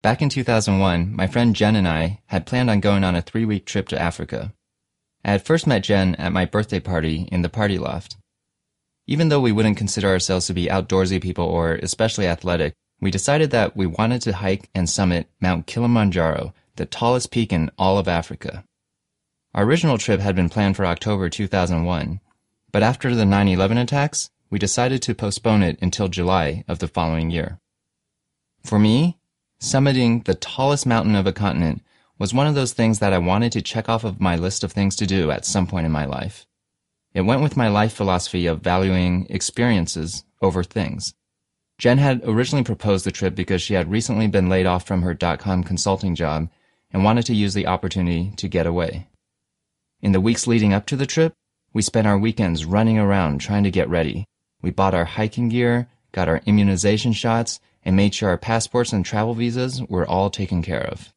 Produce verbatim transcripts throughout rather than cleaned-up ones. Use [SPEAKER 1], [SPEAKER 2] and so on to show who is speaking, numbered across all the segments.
[SPEAKER 1] Back in two thousand one, my friend Jen and I had planned on going on a three-week trip to Africa. I had first met Jen at my birthday party in the party loft. Even though we wouldn't consider ourselves to be outdoorsy people or especially athletic, we decided that we wanted to hike and summit Mount Kilimanjaro, the tallest peak in all of Africa. Our original trip had been planned for October two thousand one, but after the nine eleven attacks, we decided to postpone it until July of the following year. For me, summiting the tallest mountain of a continent was one of those things that I wanted to check off of my list of things to do at some point in my life. It went with my life philosophy of valuing experiences over things. Jen had originally proposed the trip because she had recently been laid off from her dot-com consulting job and wanted to use the opportunity to get away. In the weeks leading up to the trip, we spent our weekends running around trying to get ready. We bought our hiking gear, got our immunization shots, and made sure our passports and travel visas were all taken care of.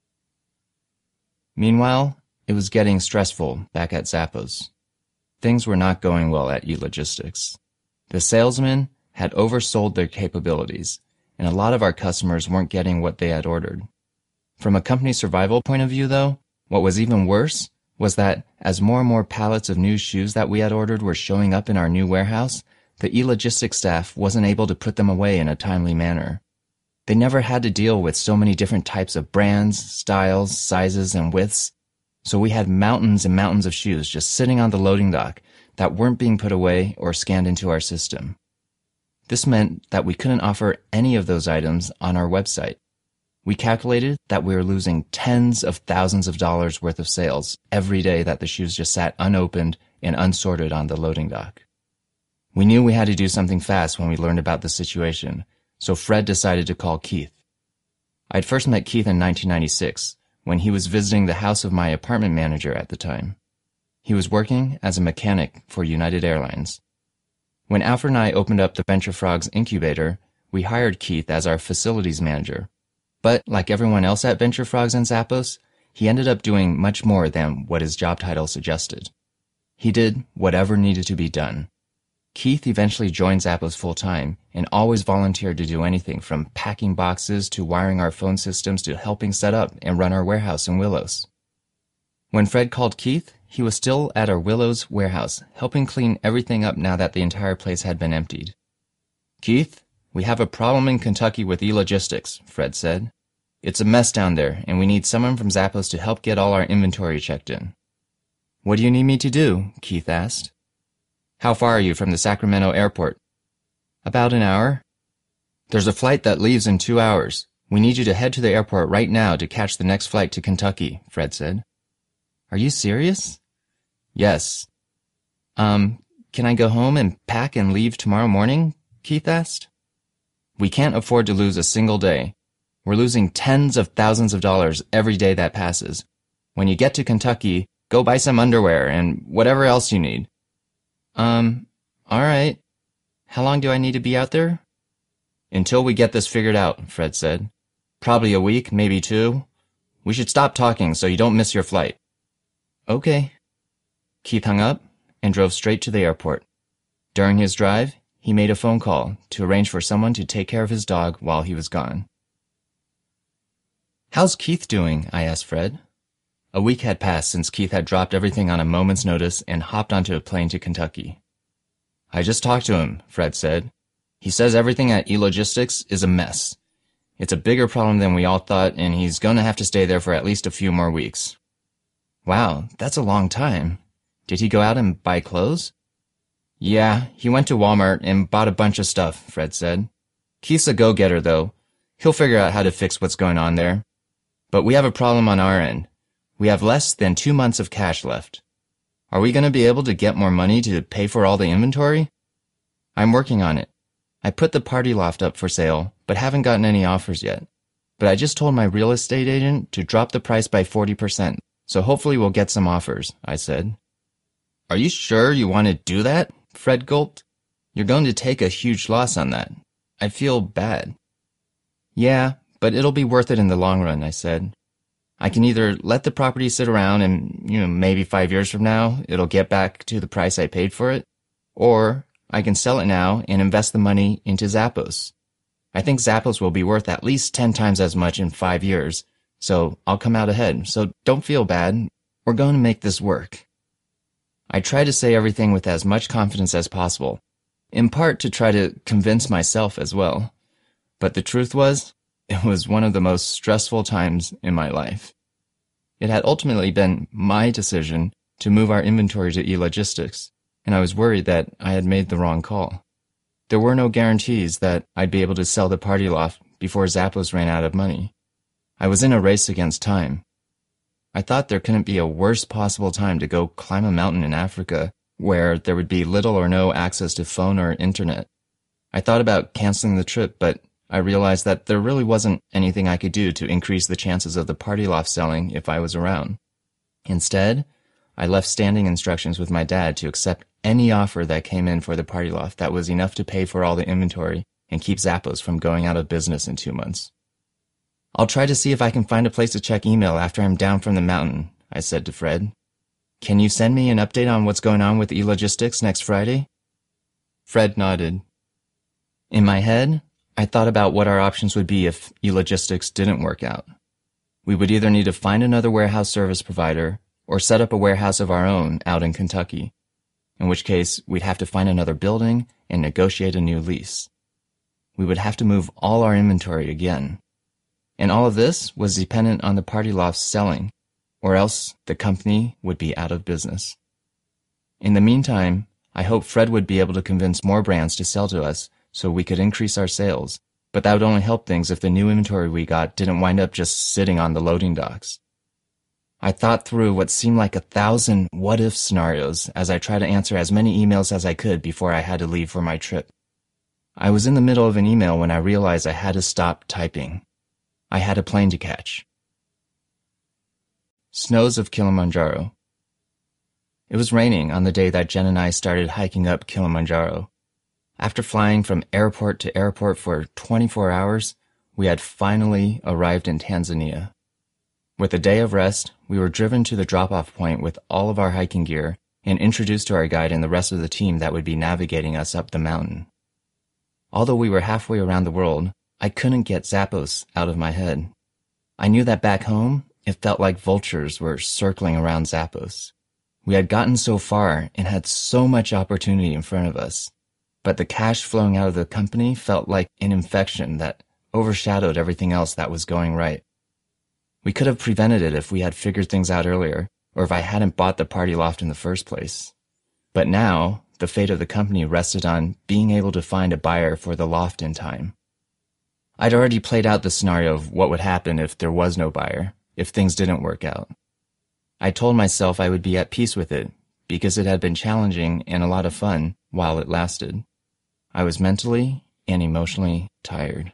[SPEAKER 1] Meanwhile, it was getting stressful back at Zappos. Things were not going well at eLogistics. The salesmen had oversold their capabilities, and a lot of our customers weren't getting what they had ordered. From a company survival point of view, though, what was even worse was that as more and more pallets of new shoes that we had ordered were showing up in our new warehouse, the eLogistics staff wasn't able to put them away in a timely manner. They never had to deal with so many different types of brands, styles, sizes, and widths, so we had mountains and mountains of shoes just sitting on the loading dock that weren't being put away or scanned into our system. This meant that we couldn't offer any of those items on our website. We calculated that we were losing tens of thousands of dollars worth of sales every day that the shoes just sat unopened and unsorted on the loading dock. We knew we had to do something fast when we learned about the situation, so Fred decided to call Keith. I'd first met Keith in nineteen ninety-six, when he was visiting the house of my apartment manager at the time. He was working as a mechanic for United Airlines. When Alfred and I opened up the Venture Frogs incubator, we hired Keith as our facilities manager. But, like everyone else at Venture Frogs and Zappos, he ended up doing much more than what his job title suggested. He did whatever needed to be done. Keith eventually joined Zappos full-time and always volunteered to do anything from packing boxes to wiring our phone systems to helping set up and run our warehouse in Willows. When Fred called Keith, he was still at our Willows warehouse, helping clean everything up now that the entire place had been emptied. "Keith, we have a problem in Kentucky with eLogistics," Fred said. "It's a mess down there, and we need someone from Zappos to help get all our inventory checked in." "What do you need me to do?" Keith asked. "How far are you from the Sacramento airport?" "About an hour." "There's a flight that leaves in two hours. We need you to head to the airport right now to catch the next flight to Kentucky," Fred said. "Are you serious?" "Yes." Um, can I go home and pack and leave tomorrow morning?" Keith asked. "We can't afford to lose a single day. We're losing tens of thousands of dollars every day that passes. When you get to Kentucky, go buy some underwear and whatever else you need." Um, all right. How long do I need to be out there?" "Until we get this figured out," Fred said. "Probably a week, maybe two. We should stop talking so you don't miss your flight." "Okay." Keith hung up and drove straight to the airport. During his drive, he made a phone call to arrange for someone to take care of his dog while he was gone. "How's Keith doing?" I asked Fred. A week had passed since Keith had dropped everything on a moment's notice and hopped onto a plane to Kentucky. "I just talked to him," Fred said. "He says everything at eLogistics is a mess. It's a bigger problem than we all thought, and he's going to have to stay there for at least a few more weeks." "Wow, that's a long time. Did he go out and buy clothes?" "Yeah, he went to Walmart and bought a bunch of stuff," Fred said. "Keith's a go-getter, though. He'll figure out how to fix what's going on there. But we have a problem on our end. We have less than two months of cash left. Are we going to be able to get more money to pay for all the inventory?" "I'm working on it. I put the party loft up for sale, but haven't gotten any offers yet. But I just told my real estate agent to drop the price by forty percent, so hopefully we'll get some offers," I said. "Are you sure you want to do that?" Fred gulped. "You're going to take a huge loss on that. I feel bad." "Yeah, but it'll be worth it in the long run," I said. "I can either let the property sit around and, you know, maybe five years from now, it'll get back to the price I paid for it, or I can sell it now and invest the money into Zappos. I think Zappos will be worth at least ten times as much in five years, so I'll come out ahead, so don't feel bad. We're going to make this work. I tried to say everything with as much confidence as possible, in part to try to convince myself as well. But the truth was, it was one of the most stressful times in my life. It had ultimately been my decision to move our inventory to eLogistics, and I was worried that I had made the wrong call. There were no guarantees that I'd be able to sell the Party Loft before Zappos ran out of money. I was in a race against time. I thought there couldn't be a worse possible time to go climb a mountain in Africa where there would be little or no access to phone or internet. I thought about canceling the trip, but I realized that there really wasn't anything I could do to increase the chances of the Party Loft selling if I was around. Instead, I left standing instructions with my dad to accept any offer that came in for the Party Loft that was enough to pay for all the inventory and keep Zappos from going out of business in two months. I'll try to see if I can find a place to check email after I'm down from the mountain, I said to Fred. Can you send me an update on what's going on with eLogistics next Friday? Fred nodded. In my head, I thought about what our options would be if eLogistics didn't work out. We would either need to find another warehouse service provider or set up a warehouse of our own out in Kentucky, in which case we'd have to find another building and negotiate a new lease. We would have to move all our inventory again. And all of this was dependent on the Party Loft selling, or else the company would be out of business. In the meantime, I hoped Fred would be able to convince more brands to sell to us so we could increase our sales, but that would only help things if the new inventory we got didn't wind up just sitting on the loading docks. I thought through what seemed like a thousand what-if scenarios as I tried to answer as many emails as I could before I had to leave for my trip. I was in the middle of an email when I realized I had to stop typing. I had a plane to catch. Snows of Kilimanjaro. It was raining on the day that Jen and I started hiking up Kilimanjaro. After flying from airport to airport for twenty-four hours, we had finally arrived in Tanzania. With a day of rest, we were driven to the drop-off point with all of our hiking gear and introduced to our guide and the rest of the team that would be navigating us up the mountain. Although we were halfway around the world, I couldn't get Zappos out of my head. I knew that back home, it felt like vultures were circling around Zappos. We had gotten so far and had so much opportunity in front of us, but the cash flowing out of the company felt like an infection that overshadowed everything else that was going right. We could have prevented it if we had figured things out earlier, or if I hadn't bought the Party Loft in the first place. But now, the fate of the company rested on being able to find a buyer for the loft in time. I'd already played out the scenario of what would happen if there was no buyer, if things didn't work out. I told myself I would be at peace with it, because it had been challenging and a lot of fun while it lasted. I was mentally and emotionally tired.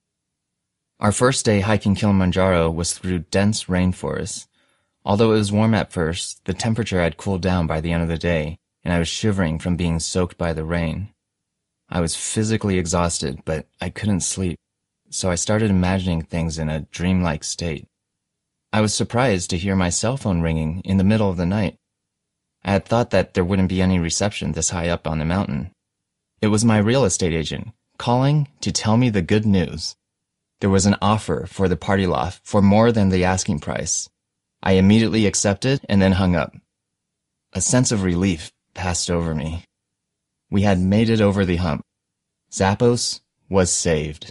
[SPEAKER 1] Our first day hiking Kilimanjaro was through dense rainforests. Although it was warm at first, the temperature had cooled down by the end of the day, and I was shivering from being soaked by the rain. I was physically exhausted, but I couldn't sleep, so I started imagining things in a dreamlike state. I was surprised to hear my cell phone ringing in the middle of the night. I had thought that there wouldn't be any reception this high up on the mountain. It was my real estate agent, calling to tell me the good news. There was an offer for the Party Loft for more than the asking price. I immediately accepted and then hung up. A sense of relief passed over me. We had made it over the hump. Zappos was saved.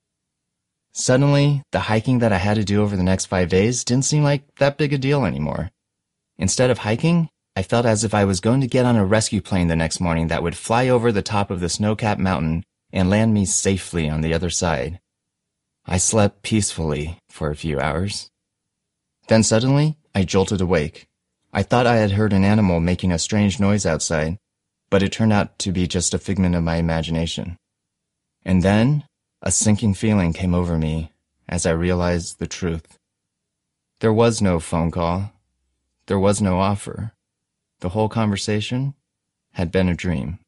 [SPEAKER 1] Suddenly, the hiking that I had to do over the next five days didn't seem like that big a deal anymore. Instead of hiking, I felt as if I was going to get on a rescue plane the next morning that would fly over the top of the snow-capped mountain and land me safely on the other side. I slept peacefully for a few hours. Then suddenly, I jolted awake. I thought I had heard an animal making a strange noise outside, but it turned out to be just a figment of my imagination. And then, a sinking feeling came over me as I realized the truth. There was no phone call. There was no offer. The whole conversation had been a dream.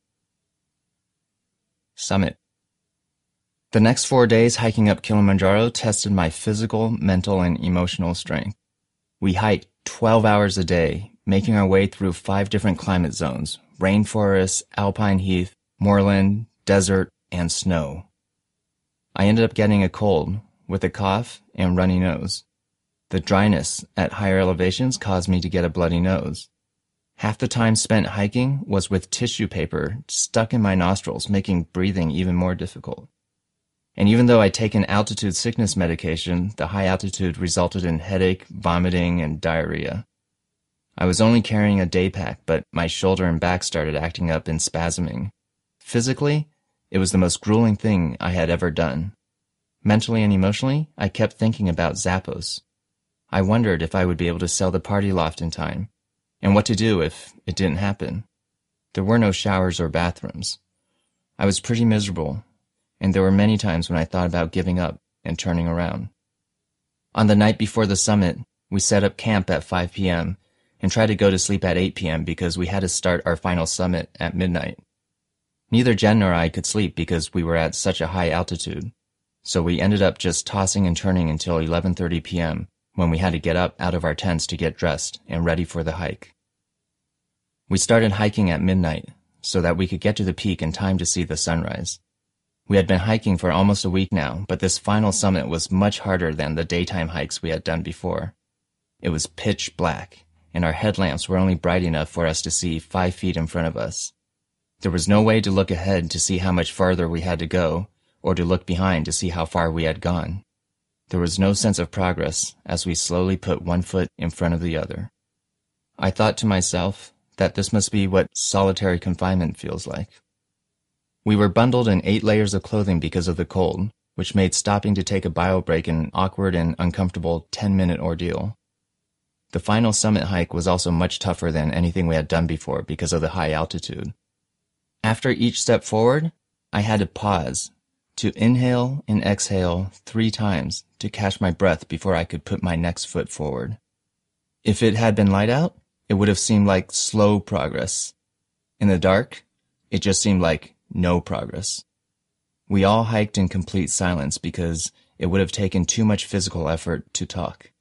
[SPEAKER 1] Summit. The next four days hiking up Kilimanjaro tested my physical, mental, and emotional strength. We hiked twelve hours a day, making our way through five different climate zones: rainforest, alpine heath, moorland, desert, and snow. I ended up getting a cold with a cough and runny nose. The dryness at higher elevations caused me to get a bloody nose. Half the time spent hiking was with tissue paper stuck in my nostrils, making breathing even more difficult. And even though I'd taken altitude sickness medication, the high altitude resulted in headache, vomiting, and diarrhea. I was only carrying a day pack, but my shoulder and back started acting up and spasming. Physically, it was the most grueling thing I had ever done. Mentally and emotionally, I kept thinking about Zappos. I wondered if I would be able to sell the party loft in time, and what to do if it didn't happen. There were no showers or bathrooms. I was pretty miserable, and there were many times when I thought about giving up and turning around. On the night before the summit, we set up camp at five p.m. and tried to go to sleep at eight p.m. because we had to start our final summit at midnight. Neither Jen nor I could sleep because we were at such a high altitude, so we ended up just tossing and turning until eleven thirty p.m. when we had to get up out of our tents to get dressed and ready for the hike. We started hiking at midnight so that we could get to the peak in time to see the sunrise. We had been hiking for almost a week now, but this final summit was much harder than the daytime hikes we had done before. It was pitch black, and our headlamps were only bright enough for us to see five feet in front of us. There was no way to look ahead to see how much farther we had to go, or to look behind to see how far we had gone. There was no sense of progress as we slowly put one foot in front of the other. I thought to myself that this must be what solitary confinement feels like. We were bundled in eight layers of clothing because of the cold, which made stopping to take a bio break an awkward and uncomfortable ten-minute ordeal. The final summit hike was also much tougher than anything we had done before because of the high altitude. After each step forward, I had to pause, to inhale and exhale three times to catch my breath before I could put my next foot forward. If it had been light out, it would have seemed like slow progress. In the dark, it just seemed like no progress. We all hiked in complete silence because it would have taken too much physical effort to talk.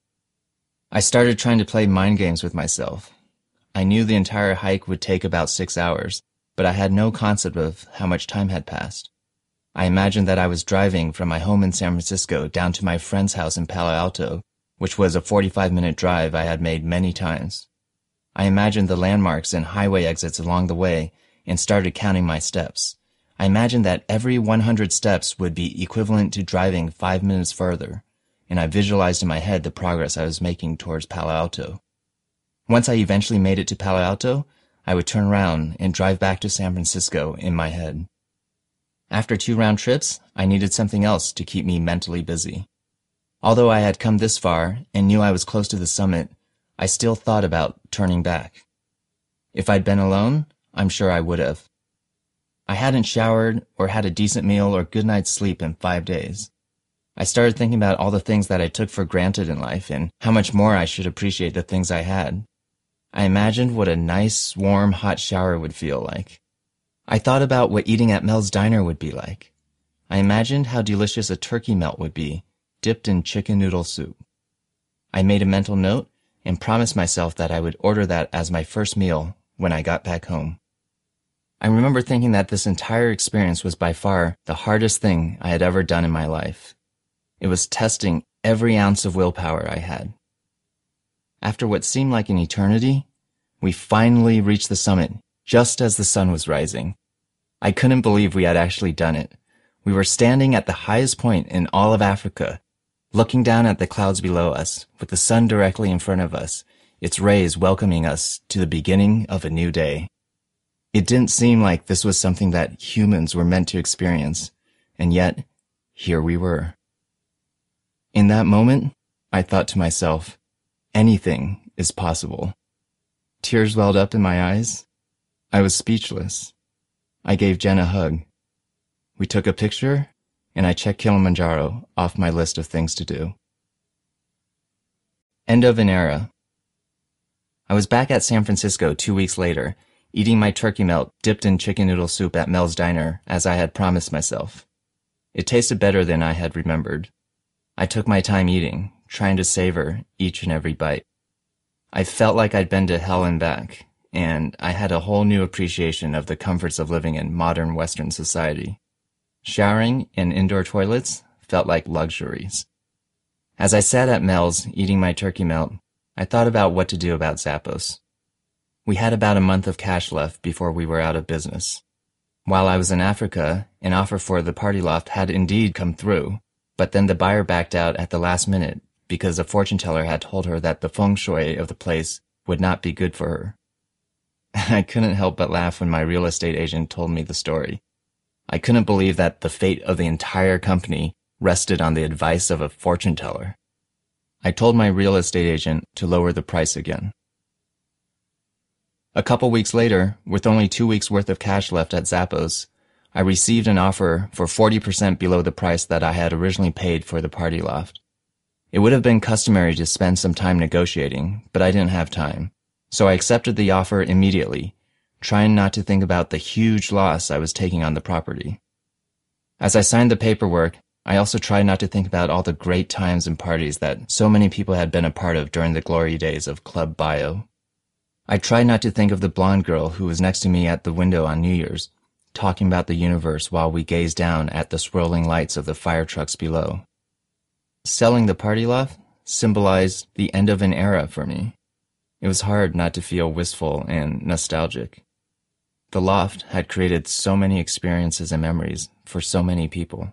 [SPEAKER 1] I started trying to play mind games with myself. I knew the entire hike would take about six hours, but I had no concept of how much time had passed. I imagined that I was driving from my home in San Francisco down to my friend's house in Palo Alto, which was a forty-five minute drive I had made many times. I imagined the landmarks and highway exits along the way and started counting my steps. I imagined that every one hundred steps would be equivalent to driving five minutes further, and I visualized in my head the progress I was making towards Palo Alto. Once I eventually made it to Palo Alto, I would turn around and drive back to San Francisco in my head. After two round trips, I needed something else to keep me mentally busy. Although I had come this far and knew I was close to the summit, I still thought about turning back. If I'd been alone, I'm sure I would have. I hadn't showered or had a decent meal or good night's sleep in five days. I started thinking about all the things that I took for granted in life and how much more I should appreciate the things I had. I imagined what a nice, warm, hot shower would feel like. I thought about what eating at Mel's Diner would be like. I imagined how delicious a turkey melt would be, dipped in chicken noodle soup. I made a mental note and promised myself that I would order that as my first meal when I got back home. I remember thinking that this entire experience was by far the hardest thing I had ever done in my life. It was testing every ounce of willpower I had. After what seemed like an eternity, we finally reached the summit just as the sun was rising. I couldn't believe we had actually done it. We were standing at the highest point in all of Africa, looking down at the clouds below us, with the sun directly in front of us, its rays welcoming us to the beginning of a new day. It didn't seem like this was something that humans were meant to experience, and yet, here we were. In that moment, I thought to myself, anything is possible. Tears welled up in my eyes. I was speechless. I gave Jen a hug. We took a picture, and I checked Kilimanjaro off my list of things to do. End of an era. I was back at San Francisco two weeks later, eating my turkey melt dipped in chicken noodle soup at Mel's Diner as I had promised myself. It tasted better than I had remembered. I took my time eating, trying to savor each and every bite. I felt like I'd been to hell and back, and I had a whole new appreciation of the comforts of living in modern Western society. Showering in indoor toilets felt like luxuries. As I sat at Mel's eating my turkey melt, I thought about what to do about Zappos. We had about a month of cash left before we were out of business. While I was in Africa, an offer for the party loft had indeed come through, but then the buyer backed out at the last minute because a fortune teller had told her that the feng shui of the place would not be good for her. I couldn't help but laugh when my real estate agent told me the story. I couldn't believe that the fate of the entire company rested on the advice of a fortune teller. I told my real estate agent to lower the price again. A couple weeks later, with only two weeks worth of cash left at Zappos, I received an offer for forty percent below the price that I had originally paid for the party loft. It would have been customary to spend some time negotiating, but I didn't have time, so I accepted the offer immediately, trying not to think about the huge loss I was taking on the property. As I signed the paperwork, I also tried not to think about all the great times and parties that so many people had been a part of during the glory days of Club Bio. I tried not to think of the blonde girl who was next to me at the window on New Year's, talking about the universe while we gazed down at the swirling lights of the fire trucks below. Selling the party loft symbolized the end of an era for me. It was hard not to feel wistful and nostalgic. The loft had created so many experiences and memories for so many people.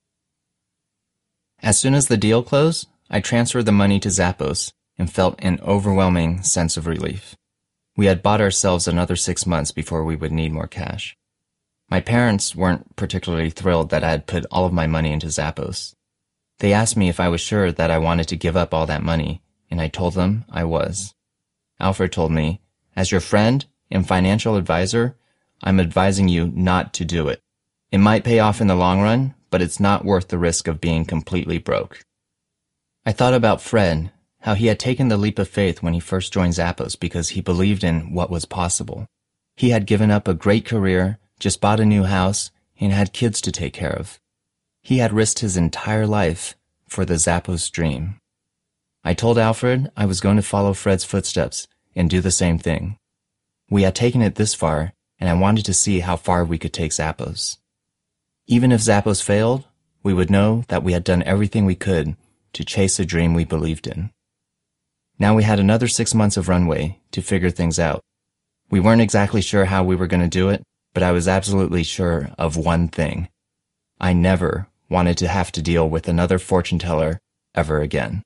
[SPEAKER 1] As soon as the deal closed, I transferred the money to Zappos and felt an overwhelming sense of relief. We had bought ourselves another six months before we would need more cash. My parents weren't particularly thrilled that I had put all of my money into Zappos. They asked me if I was sure that I wanted to give up all that money, and I told them I was. Alfred told me, as your friend and financial advisor, I'm advising you not to do it. It might pay off in the long run, but it's not worth the risk of being completely broke. I thought about Fred, how he had taken the leap of faith when he first joined Zappos because he believed in what was possible. He had given up a great career, just bought a new house, and had kids to take care of. He had risked his entire life for the Zappos dream. I told Alfred I was going to follow Fred's footsteps and do the same thing. We had taken it this far, and I wanted to see how far we could take Zappos. Even if Zappos failed, we would know that we had done everything we could to chase a dream we believed in. Now we had another six months of runway to figure things out. We weren't exactly sure how we were going to do it, but I was absolutely sure of one thing. I never wanted to have to deal with another fortune teller ever again.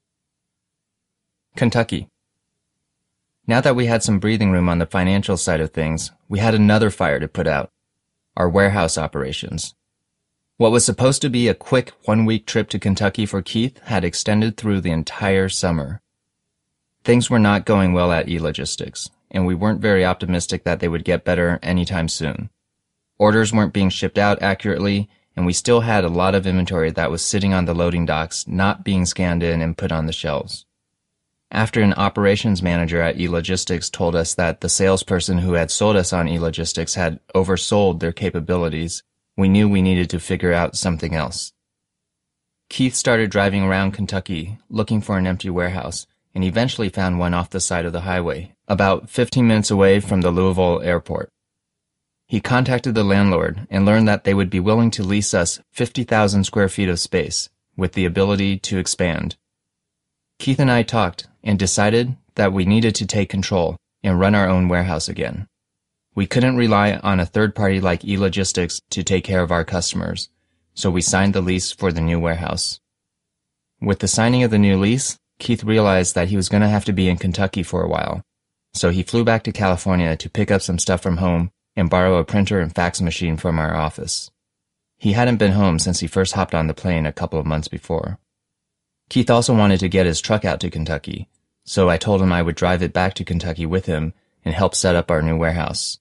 [SPEAKER 1] Kentucky. Now that we had some breathing room on the financial side of things, we had another fire to put out. Our warehouse operations. What was supposed to be a quick one-week trip to Kentucky for Keith had extended through the entire summer. Things were not going well at E-Logistics, and we weren't very optimistic that they would get better anytime soon. Orders weren't being shipped out accurately, and we still had a lot of inventory that was sitting on the loading docks, not being scanned in and put on the shelves. After an operations manager at E-Logistics told us that the salesperson who had sold us on E-Logistics had oversold their capabilities, we knew we needed to figure out something else. Keith started driving around Kentucky, looking for an empty warehouse, and eventually found one off the side of the highway, about fifteen minutes away from the Louisville airport. He contacted the landlord and learned that they would be willing to lease us fifty thousand square feet of space, with the ability to expand. Keith and I talked and decided that we needed to take control and run our own warehouse again. We couldn't rely on a third party like E-Logistics to take care of our customers, so we signed the lease for the new warehouse. With the signing of the new lease, Keith realized that he was going to have to be in Kentucky for a while, so he flew back to California to pick up some stuff from home and borrow a printer and fax machine from our office. He hadn't been home since he first hopped on the plane a couple of months before. Keith also wanted to get his truck out to Kentucky, so I told him I would drive it back to Kentucky with him and help set up our new warehouse.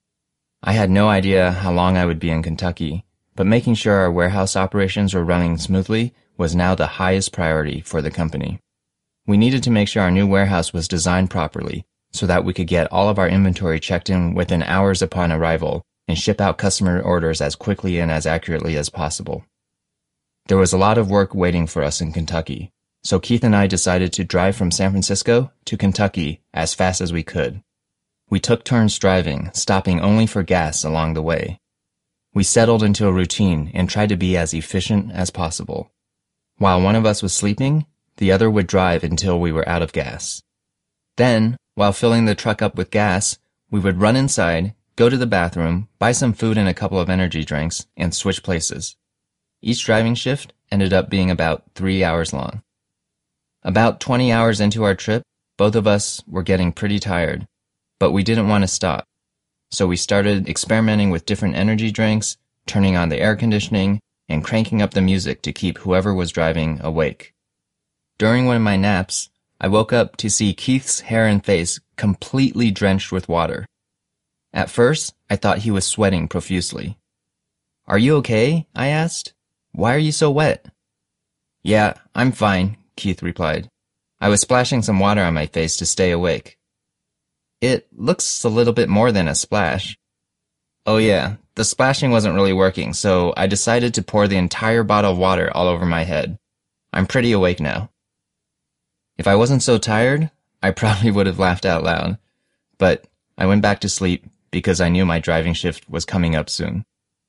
[SPEAKER 1] I had no idea how long I would be in Kentucky, but making sure our warehouse operations were running smoothly was now the highest priority for the company. We needed to make sure our new warehouse was designed properly so that we could get all of our inventory checked in within hours upon arrival and ship out customer orders as quickly and as accurately as possible. There was a lot of work waiting for us in Kentucky, so Keith and I decided to drive from San Francisco to Kentucky as fast as we could. We took turns driving, stopping only for gas along the way. We settled into a routine and tried to be as efficient as possible. While one of us was sleeping, the other would drive until we were out of gas. Then, while filling the truck up with gas, we would run inside, go to the bathroom, buy some food and a couple of energy drinks, and switch places. Each driving shift ended up being about three hours long. About twenty hours into our trip, both of us were getting pretty tired, but we didn't want to stop. So we started experimenting with different energy drinks, turning on the air conditioning, and cranking up the music to keep whoever was driving awake. During one of my naps, I woke up to see Keith's hair and face completely drenched with water. At first, I thought he was sweating profusely. "Are you okay?" I asked. "Why are you so wet?" "Yeah, I'm fine," Keith replied. "I was splashing some water on my face to stay awake." "It looks a little bit more than a splash." "Oh yeah, the splashing wasn't really working, so I decided to pour the entire bottle of water all over my head. I'm pretty awake now." If I wasn't so tired, I probably would have laughed out loud, but I went back to sleep because I knew my driving shift was coming up soon.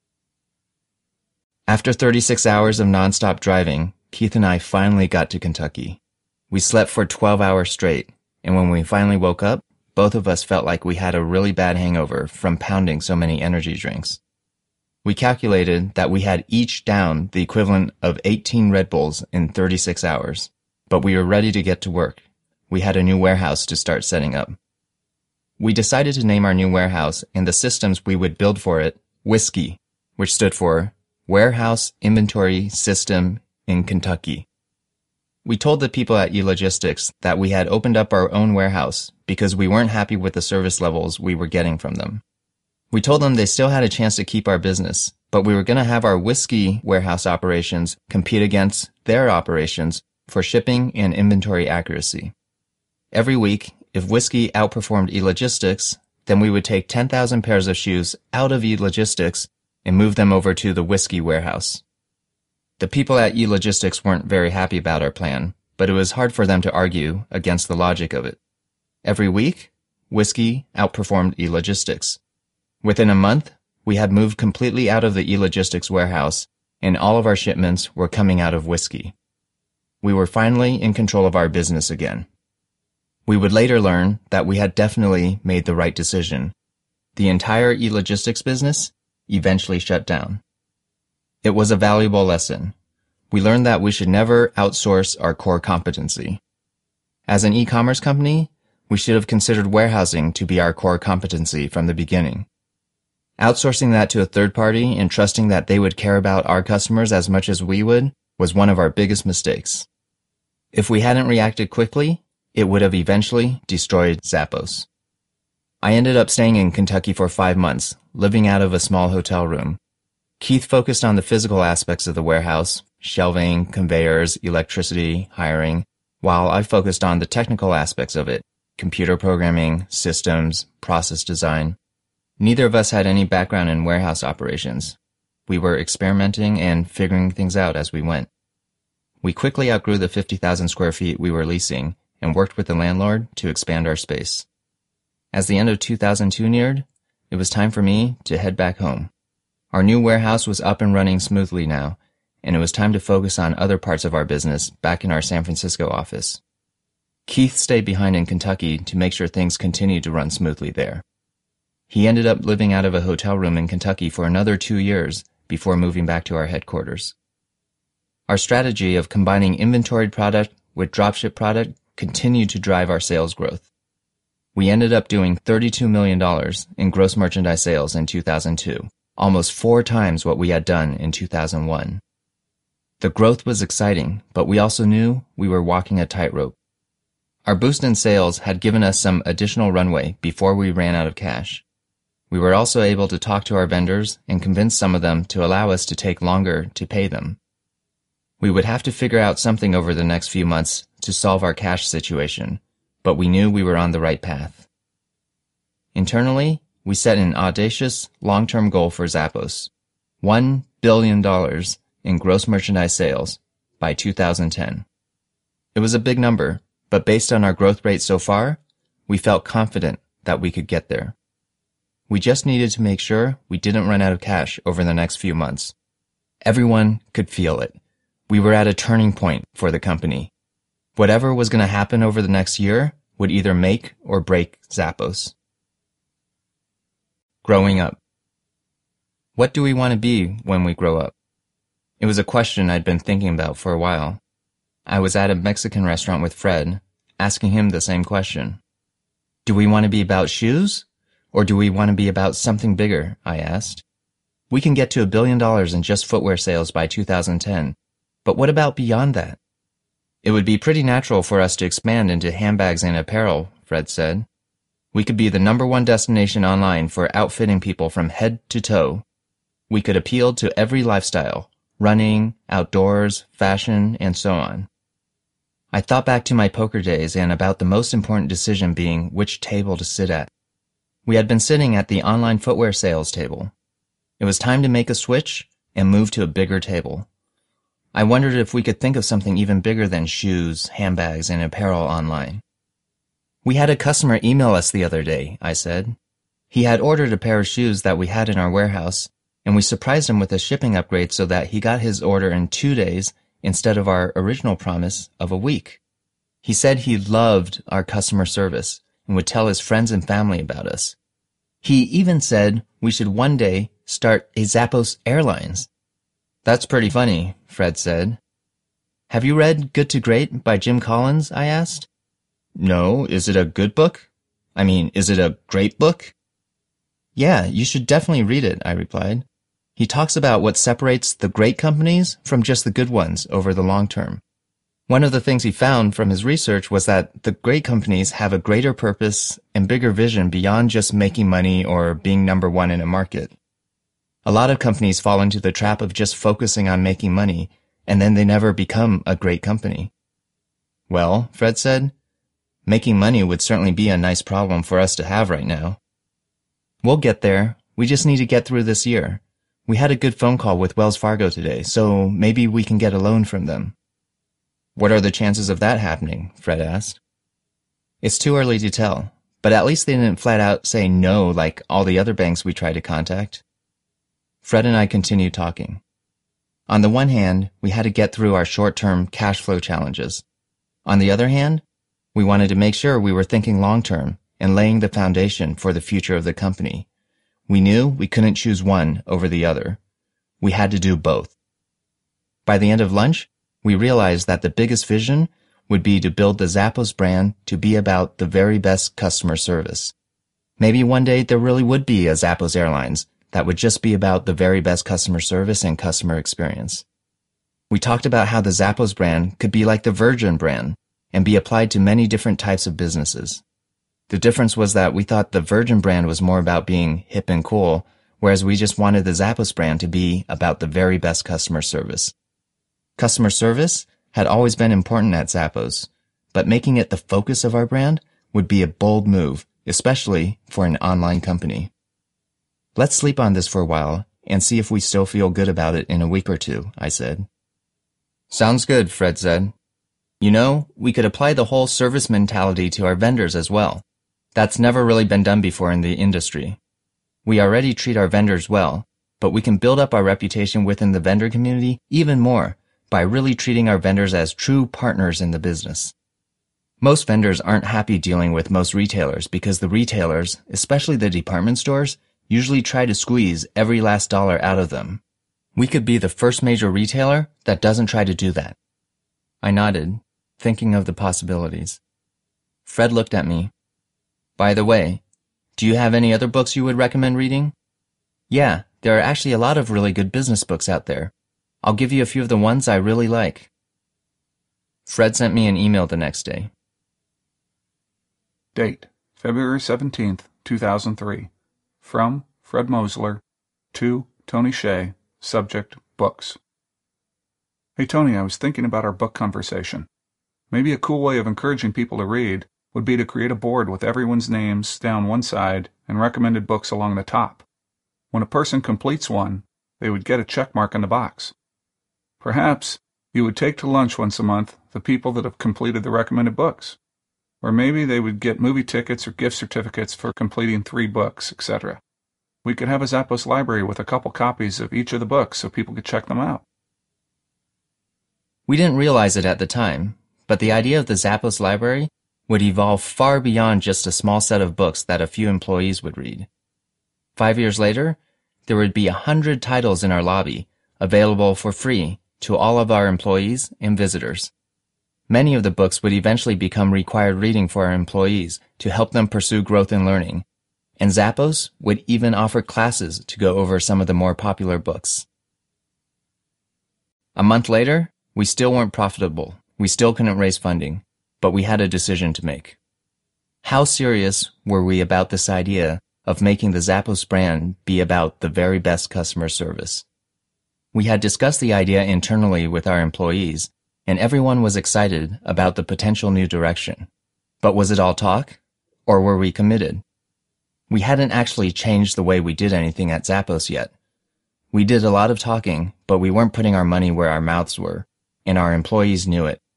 [SPEAKER 1] After thirty-six hours of nonstop driving, Keith and I finally got to Kentucky. We slept for twelve hours straight, and when we finally woke up, both of us felt like we had a really bad hangover from pounding so many energy drinks. We calculated that we had each downed the equivalent of eighteen Red Bulls in thirty-six hours, but we were ready to get to work. We had a new warehouse to start setting up. We decided to name our new warehouse and the systems we would build for it Whiskey, which stood for Warehouse Inventory System in Kentucky. We told the people at E-Logistics that we had opened up our own warehouse because we weren't happy with the service levels we were getting from them. We told them they still had a chance to keep our business, but we were going to have our Whiskey warehouse operations compete against their operations for shipping and inventory accuracy. Every week, if Whiskey outperformed E-Logistics, then we would take ten thousand pairs of shoes out of E-Logistics and move them over to the Whiskey warehouse. The people at E-Logistics weren't very happy about our plan, but it was hard for them to argue against the logic of it. Every week, Whiskey outperformed E-Logistics. Within a month, we had moved completely out of the E-Logistics warehouse, and all of our shipments were coming out of Whiskey. We were finally in control of our business again. We would later learn that we had definitely made the right decision. The entire E-Logistics business eventually shut down. It was a valuable lesson. We learned that we should never outsource our core competency. As an e-commerce company, we should have considered warehousing to be our core competency from the beginning. Outsourcing that to a third party and trusting that they would care about our customers as much as we would was one of our biggest mistakes. If we hadn't reacted quickly, it would have eventually destroyed Zappos. I ended up staying in Kentucky for five months, living out of a small hotel room. Keith focused on the physical aspects of the warehouse, shelving, conveyors, electricity, hiring, while I focused on the technical aspects of it, computer programming, systems, process design. Neither of us had any background in warehouse operations. We were experimenting and figuring things out as we went. We quickly outgrew the fifty thousand square feet we were leasing and worked with the landlord to expand our space. As the end of two thousand two neared, it was time for me to head back home. Our new warehouse was up and running smoothly now, and it was time to focus on other parts of our business back in our San Francisco office. Keith stayed behind in Kentucky to make sure things continued to run smoothly there. He ended up living out of a hotel room in Kentucky for another two years before moving back to our headquarters. Our strategy of combining inventoried product with dropship product continued to drive our sales growth. We ended up doing thirty-two million dollars in gross merchandise sales in two thousand two, almost four times what we had done in two thousand one. The growth was exciting, but we also knew we were walking a tightrope. Our boost in sales had given us some additional runway before we ran out of cash. We were also able to talk to our vendors and convince some of them to allow us to take longer to pay them. We would have to figure out something over the next few months to solve our cash situation, but we knew we were on the right path. Internally, we set an audacious long-term goal for Zappos, one billion dollars in gross merchandise sales by two thousand ten. It was a big number, but based on our growth rate so far, we felt confident that we could get there. We just needed to make sure we didn't run out of cash over the next few months. Everyone could feel it. We were at a turning point for the company. Whatever was going to happen over the next year would either make or break Zappos. Growing up. What do we want to be when we grow up? It was a question I'd been thinking about for a while. I was at a Mexican restaurant with Fred, asking him the same question. Do we want to be about shoes? Or do we want to be about something bigger? I asked. We can get to a billion dollars in just footwear sales by two thousand ten, but what about beyond that? It would be pretty natural for us to expand into handbags and apparel, Fred said. We could be the number one destination online for outfitting people from head to toe. We could appeal to every lifestyle, running, outdoors, fashion, and so on. I thought back to my poker days and about the most important decision being which table to sit at. We had been sitting at the online footwear sales table. It was time to make a switch and move to a bigger table. I wondered if we could think of something even bigger than shoes, handbags, and apparel online. We had a customer email us the other day, I said. He had ordered a pair of shoes that we had in our warehouse, and we surprised him with a shipping upgrade so that he got his order in two days instead of our original promise of a week. He said he loved our customer service and would tell his friends and family about us. He even said we should one day start a Zappos Airlines. That's pretty funny, Fred said. Have you read Good to Great by Jim Collins? I asked. No, is it a good book? I mean, is it a great book? Yeah, you should definitely read it, I replied. He talks about what separates the great companies from just the good ones over the long term. One of the things he found from his research was that the great companies have a greater purpose and bigger vision beyond just making money or being number one in a market. A lot of companies fall into the trap of just focusing on making money, and then they never become a great company. Well, Fred said, making money would certainly be a nice problem for us to have right now. We'll get there. We just need to get through this year. We had a good phone call with Wells Fargo today, so maybe we can get a loan from them. What are the chances of that happening? Fred asked. It's too early to tell, but at least they didn't flat out say no like all the other banks we tried to contact. Fred and I continued talking. On the one hand, we had to get through our short-term cash flow challenges. On the other hand, we wanted to make sure we were thinking long-term and laying the foundation for the future of the company. We knew we couldn't choose one over the other. We had to do both. By the end of lunch, we realized that the biggest vision would be to build the Zappos brand to be about the very best customer service. Maybe one day there really would be a Zappos Airlines that would just be about the very best customer service and customer experience. We talked about how the Zappos brand could be like the Virgin brand and be applied to many different types of businesses. The difference was that we thought the Virgin brand was more about being hip and cool, whereas we just wanted the Zappos brand to be about the very best customer service. Customer service had always been important at Zappos, but making it the focus of our brand would be a bold move, especially for an online company. Let's sleep on this for a while and see if we still feel good about it in a week or two, I said. Sounds good, Fred said. You know, we could apply the whole service mentality to our vendors as well. That's never really been done before in the industry. We already treat our vendors well, but we can build up our reputation within the vendor community even more by really treating our vendors as true partners in the business. Most vendors aren't happy dealing with most retailers because the retailers, especially the department stores, usually try to squeeze every last dollar out of them. We could be the first major retailer that doesn't try to do that. I nodded, thinking of the possibilities. Fred looked at me. By the way, do you have any other books you would recommend reading? Yeah, there are actually a lot of really good business books out there. I'll give you a few of the ones I really like. Fred sent me an email the next day.
[SPEAKER 2] Date, February seventeenth, two thousand three. From Fred Mosler to Tony Shea. Subject, books. Hey Tony, I was thinking about our book conversation. Maybe a cool way of encouraging people to read would be to create a board with everyone's names down one side and recommended books along the top. When a person completes one, they would get a check mark in the box. Perhaps you would take to lunch once a month the people that have completed the recommended books. Or maybe they would get movie tickets or gift certificates for completing three books, et cetera. We could have a Zappos library with a couple copies of each of the books so people could check them out.
[SPEAKER 1] We didn't realize it at the time, but the idea of the Zappos library would evolve far beyond just a small set of books that a few employees would read. Five years later, there would be a hundred titles in our lobby, available for free to all of our employees and visitors. Many of the books would eventually become required reading for our employees to help them pursue growth and learning, and Zappos would even offer classes to go over some of the more popular books. A month later, we still weren't profitable. We still couldn't raise funding, but we had a decision to make. How serious were we about this idea of making the Zappos brand be about the very best customer service? We had discussed the idea internally with our employees, and everyone was excited about the potential new direction. But was it all talk, or were we committed? We hadn't actually changed the way we did anything at Zappos yet. We did a lot of talking, but we weren't putting our money where our mouths were, and our employees knew it.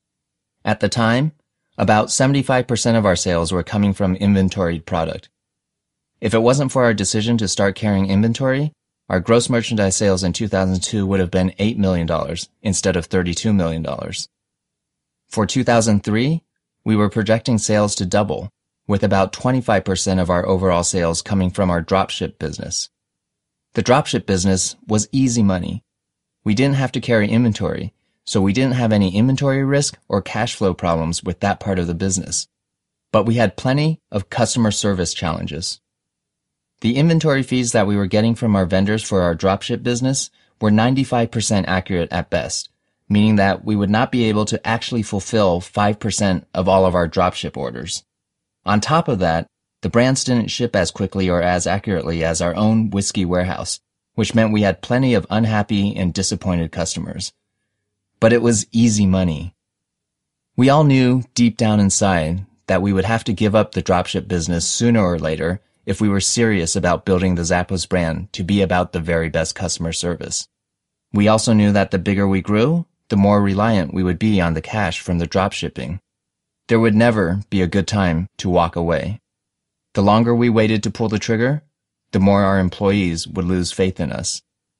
[SPEAKER 1] At the time, about seventy-five percent of our sales were coming from inventoried product. If it wasn't for our decision to start carrying inventory, our gross merchandise sales in two thousand two would have been eight million dollars instead of thirty-two million dollars. For two thousand three, we were projecting sales to double, with about twenty-five percent of our overall sales coming from our dropship business. The dropship business was easy money. We didn't have to carry inventory, so we didn't have any inventory risk or cash flow problems with that part of the business. But we had plenty of customer service challenges. The inventory fees that we were getting from our vendors for our dropship business were ninety-five percent accurate at best, meaning that we would not be able to actually fulfill five percent of all of our dropship orders. On top of that, the brands didn't ship as quickly or as accurately as our own whiskey warehouse, which meant we had plenty of unhappy and disappointed customers. But it was easy money. We all knew deep down inside that we would have to give up the dropship business sooner or later if we were serious about building the Zappos brand to be about the very best customer service. We also knew that the bigger we grew, the more reliant we would be on the cash from the dropshipping. There would never be a good time to walk away. The longer we waited to pull the trigger, the more our employees would lose faith in us.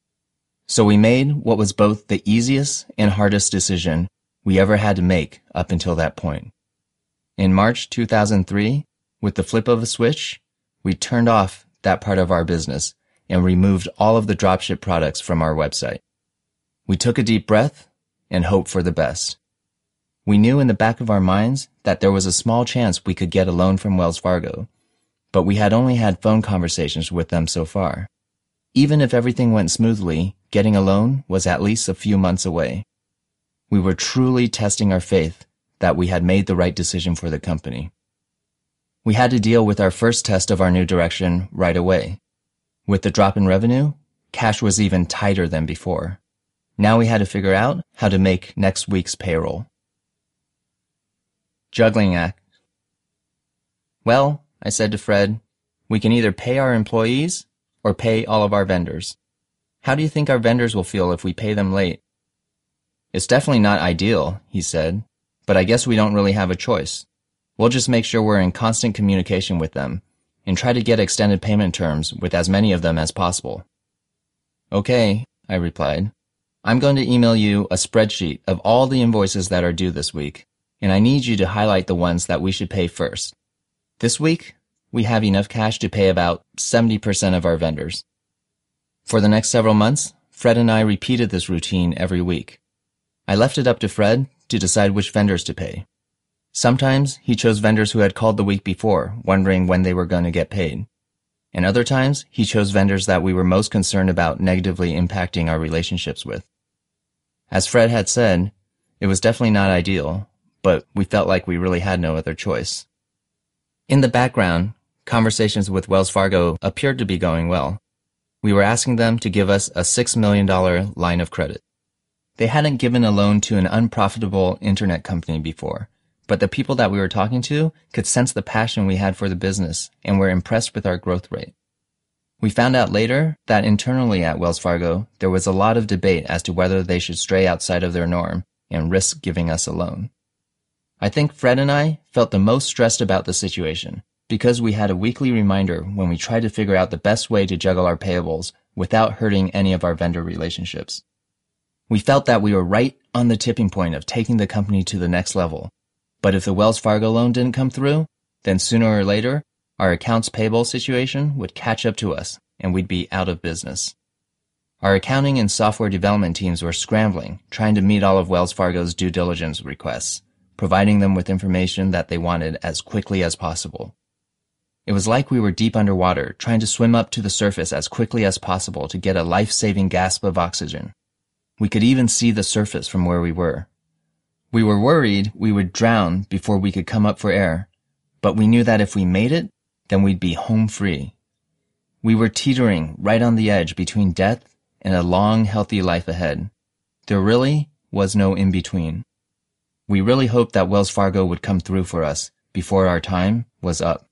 [SPEAKER 1] So we made what was both the easiest and hardest decision we ever had to make up until that point. In March two thousand three, with the flip of a switch, we turned off that part of our business and removed all of the dropship products from our website. We took a deep breath and hoped for the best. We knew in the back of our minds that there was a small chance we could get a loan from Wells Fargo, but we had only had phone conversations with them so far. Even if everything went smoothly, getting a loan was at least a few months away. We were truly testing our faith that we had made the right decision for the company. We had to deal with our first test of our new direction right away. With the drop in revenue, cash was even tighter than before. Now we had to figure out how to make next week's payroll. Juggling act. Well, I said to Fred, we can either pay our employees or pay all of our vendors. How do you think our vendors will feel if we pay them late? It's definitely not ideal, he said, but I guess we don't really have a choice. We'll just make sure we're in constant communication with them and try to get extended payment terms with as many of them as possible. Okay, I replied. I'm going to email you a spreadsheet of all the invoices that are due this week, and I need you to highlight the ones that we should pay first. This week, we have enough cash to pay about seventy percent of our vendors. For the next several months, Fred and I repeated this routine every week. I left it up to Fred to decide which vendors to pay. Sometimes he chose vendors who had called the week before, wondering when they were going to get paid. And other times, he chose vendors that we were most concerned about negatively impacting our relationships with. As Fred had said, it was definitely not ideal, but we felt like we really had no other choice. In the background, conversations with Wells Fargo appeared to be going well. We were asking them to give us a six million dollars line of credit. They hadn't given a loan to an unprofitable internet company before, but the people that we were talking to could sense the passion we had for the business and were impressed with our growth rate. We found out later that internally at Wells Fargo, there was a lot of debate as to whether they should stray outside of their norm and risk giving us a loan. I think Fred and I felt the most stressed about the situation, because we had a weekly reminder when we tried to figure out the best way to juggle our payables without hurting any of our vendor relationships. We felt that we were right on the tipping point of taking the company to the next level, but if the Wells Fargo loan didn't come through, then sooner or later, our accounts payable situation would catch up to us and we'd be out of business. Our accounting and software development teams were scrambling, trying to meet all of Wells Fargo's due diligence requests, providing them with information that they wanted as quickly as possible. It was like we were deep underwater, trying to swim up to the surface as quickly as possible to get a life-saving gasp of oxygen. We could even see the surface from where we were. We were worried we would drown before we could come up for air, but we knew that if we made it, then we'd be home free. We were teetering right on the edge between death and a long, healthy life ahead. There really was no in-between. We really hoped that Wells Fargo would come through for us before our time was up.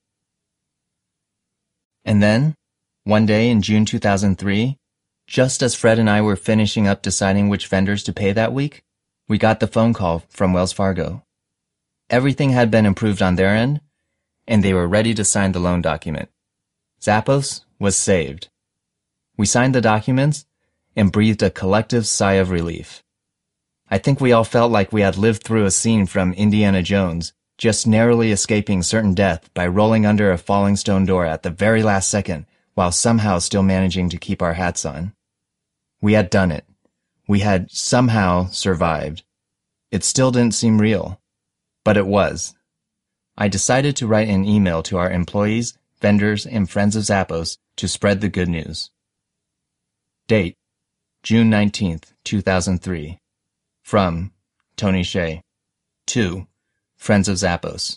[SPEAKER 1] And then, one day in June two thousand three, just as Fred and I were finishing up deciding which vendors to pay that week, we got the phone call from Wells Fargo. Everything had been improved on their end, and they were ready to sign the loan document. Zappos was saved. We signed the documents and breathed a collective sigh of relief. I think we all felt like we had lived through a scene from Indiana Jones, just narrowly escaping certain death by rolling under a falling stone door at the very last second while somehow still managing to keep our hats on. We had done it. We had somehow survived. It still didn't seem real, but it was. I decided to write an email to our employees, vendors, and friends of Zappos to spread the good news. Date: June nineteenth, two thousand three. From Tony Hsieh. To Friends of Zappos.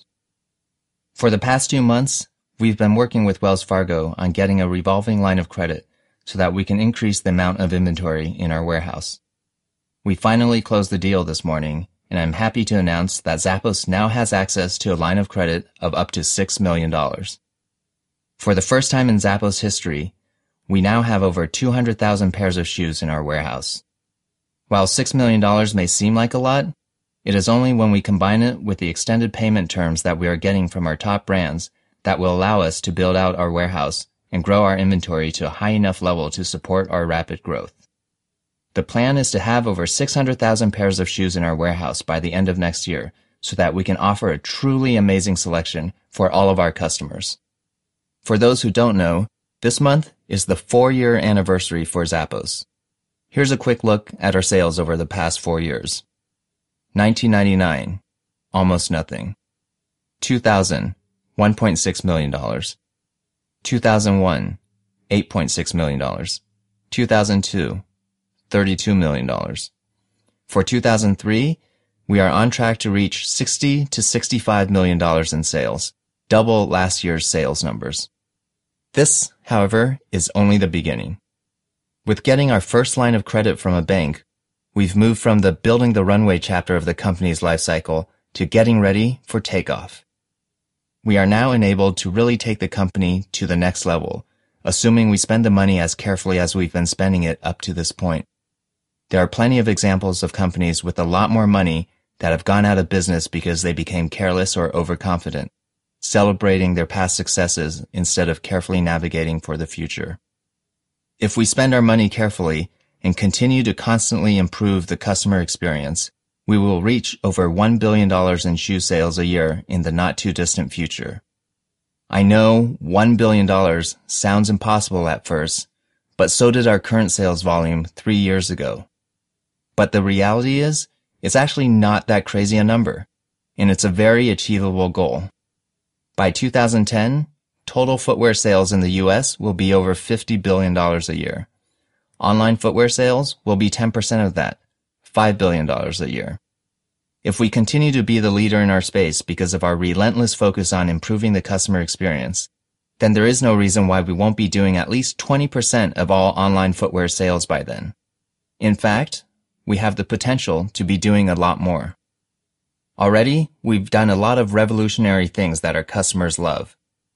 [SPEAKER 1] For the past two months, we've been working with Wells Fargo on getting a revolving line of credit so that we can increase the amount of inventory in our warehouse. We finally closed the deal this morning, and I'm happy to announce that Zappos now has access to a line of credit of up to six million dollars. For the first time in Zappos history, we now have over two hundred thousand pairs of shoes in our warehouse. While six million dollars may seem like a lot, it is only when we combine it with the extended payment terms that we are getting from our top brands that will allow us to build out our warehouse and grow our inventory to a high enough level to support our rapid growth. The plan is to have over six hundred thousand pairs of shoes in our warehouse by the end of next year so that we can offer a truly amazing selection for all of our customers. For those who don't know, this month is the four-year anniversary for Zappos. Here's a quick look at our sales over the past four years. nineteen ninety-nine, almost nothing. two thousand, one point six million dollars. two thousand one, eight point six million dollars. two thousand two, thirty-two million dollars. For two thousand three, we are on track to reach sixty to sixty-five million dollars in sales, double last year's sales numbers. This, however, is only the beginning. With getting our first line of credit from a bank, we've moved from the building the runway chapter of the company's life cycle to getting ready for takeoff. We are now enabled to really take the company to the next level, assuming we spend the money as carefully as we've been spending it up to this point. There are plenty of examples of companies with a lot more money that have gone out of business because they became careless or overconfident, celebrating their past successes instead of carefully navigating for the future. If we spend our money carefully and continue to constantly improve the customer experience, we will reach over one billion dollars in shoe sales a year in the not-too-distant future. I know one billion dollars sounds impossible at first, but so did our current sales volume three years ago. But the reality is, it's actually not that crazy a number, and it's a very achievable goal. By two thousand ten, total footwear sales in the U S will be over fifty billion dollars a year. Online footwear sales will be ten percent of that, five billion dollars a year. If we continue to be the leader in our space because of our relentless focus on improving the customer experience, then there is no reason why we won't be doing at least twenty percent of all online footwear sales by then. In fact, we have the potential to be doing a lot more. Already, we've done a lot of revolutionary things that our customers love.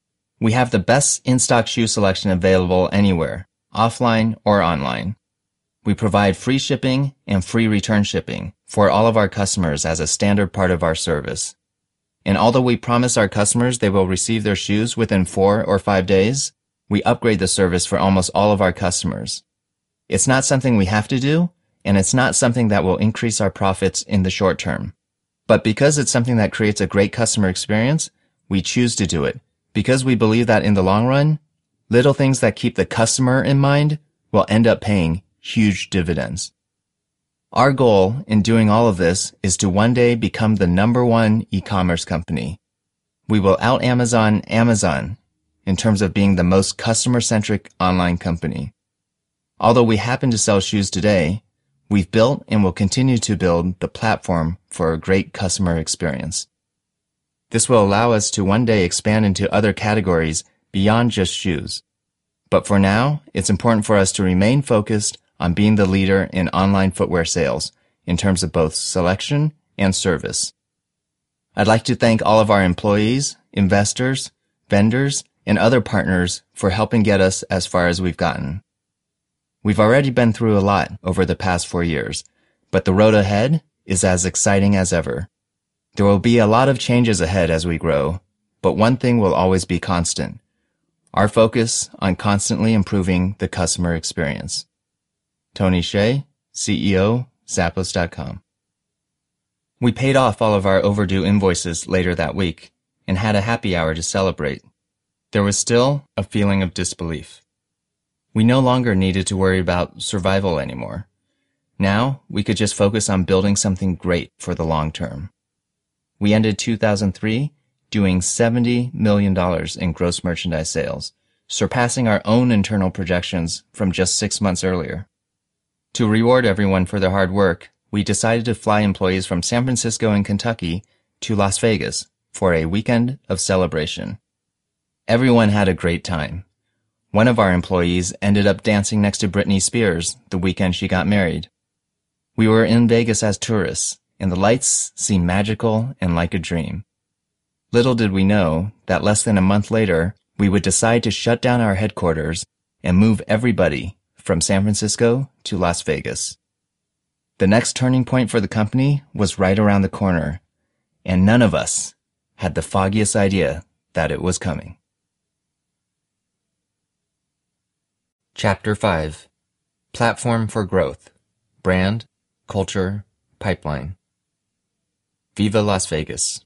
[SPEAKER 1] We have the best in-stock shoe selection available anywhere, offline or online. We provide free shipping and free return shipping for all of our customers as a standard part of our service. And although we promise our customers they will receive their shoes within four or five days, we upgrade the service for almost all of our customers. It's not something we have to do, and it's not something that will increase our profits in the short term. But because it's something that creates a great customer experience, we choose to do it, because we believe that in the long run, little things that keep the customer in mind will end up paying huge dividends. Our goal in doing all of this is to one day become the number one e-commerce company. We will out-Amazon Amazon in terms of being the most customer-centric online company. Although we happen to sell shoes today, we've built and will continue to build the platform for a great customer experience. This will allow us to one day expand into other categories beyond just shoes. But for now, it's important for us to remain focused on being the leader in online footwear sales in terms of both selection and service. I'd like to thank all of our employees, investors, vendors, and other partners for helping get us as far as we've gotten. We've already been through a lot over the past four years, but the road ahead is as exciting as ever. There will be a lot of changes ahead as we grow, but one thing will always be constant: our focus on constantly improving the customer experience. Tony Hsieh, C E O, Zappos dot com. We paid off all of our overdue invoices later that week and had a happy hour to celebrate. There was still a feeling of disbelief. We no longer needed to worry about survival anymore. Now we could just focus on building something great for the long term. We ended two thousand three doing seventy million dollars in gross merchandise sales, surpassing our own internal projections from just six months earlier. To reward everyone for their hard work, we decided to fly employees from San Francisco and Kentucky to Las Vegas for a weekend of celebration. Everyone had a great time. One of our employees ended up dancing next to Britney Spears the weekend she got married. We were in Vegas as tourists, and the lights seemed magical and like a dream. Little did we know that less than a month later, we would decide to shut down our headquarters and move everybody from San Francisco to Las Vegas. The next turning point for the company was right around the corner, and none of us had the foggiest idea that it was coming. Chapter five. Platform for Growth. Brand, Culture, Pipeline. Viva Las Vegas.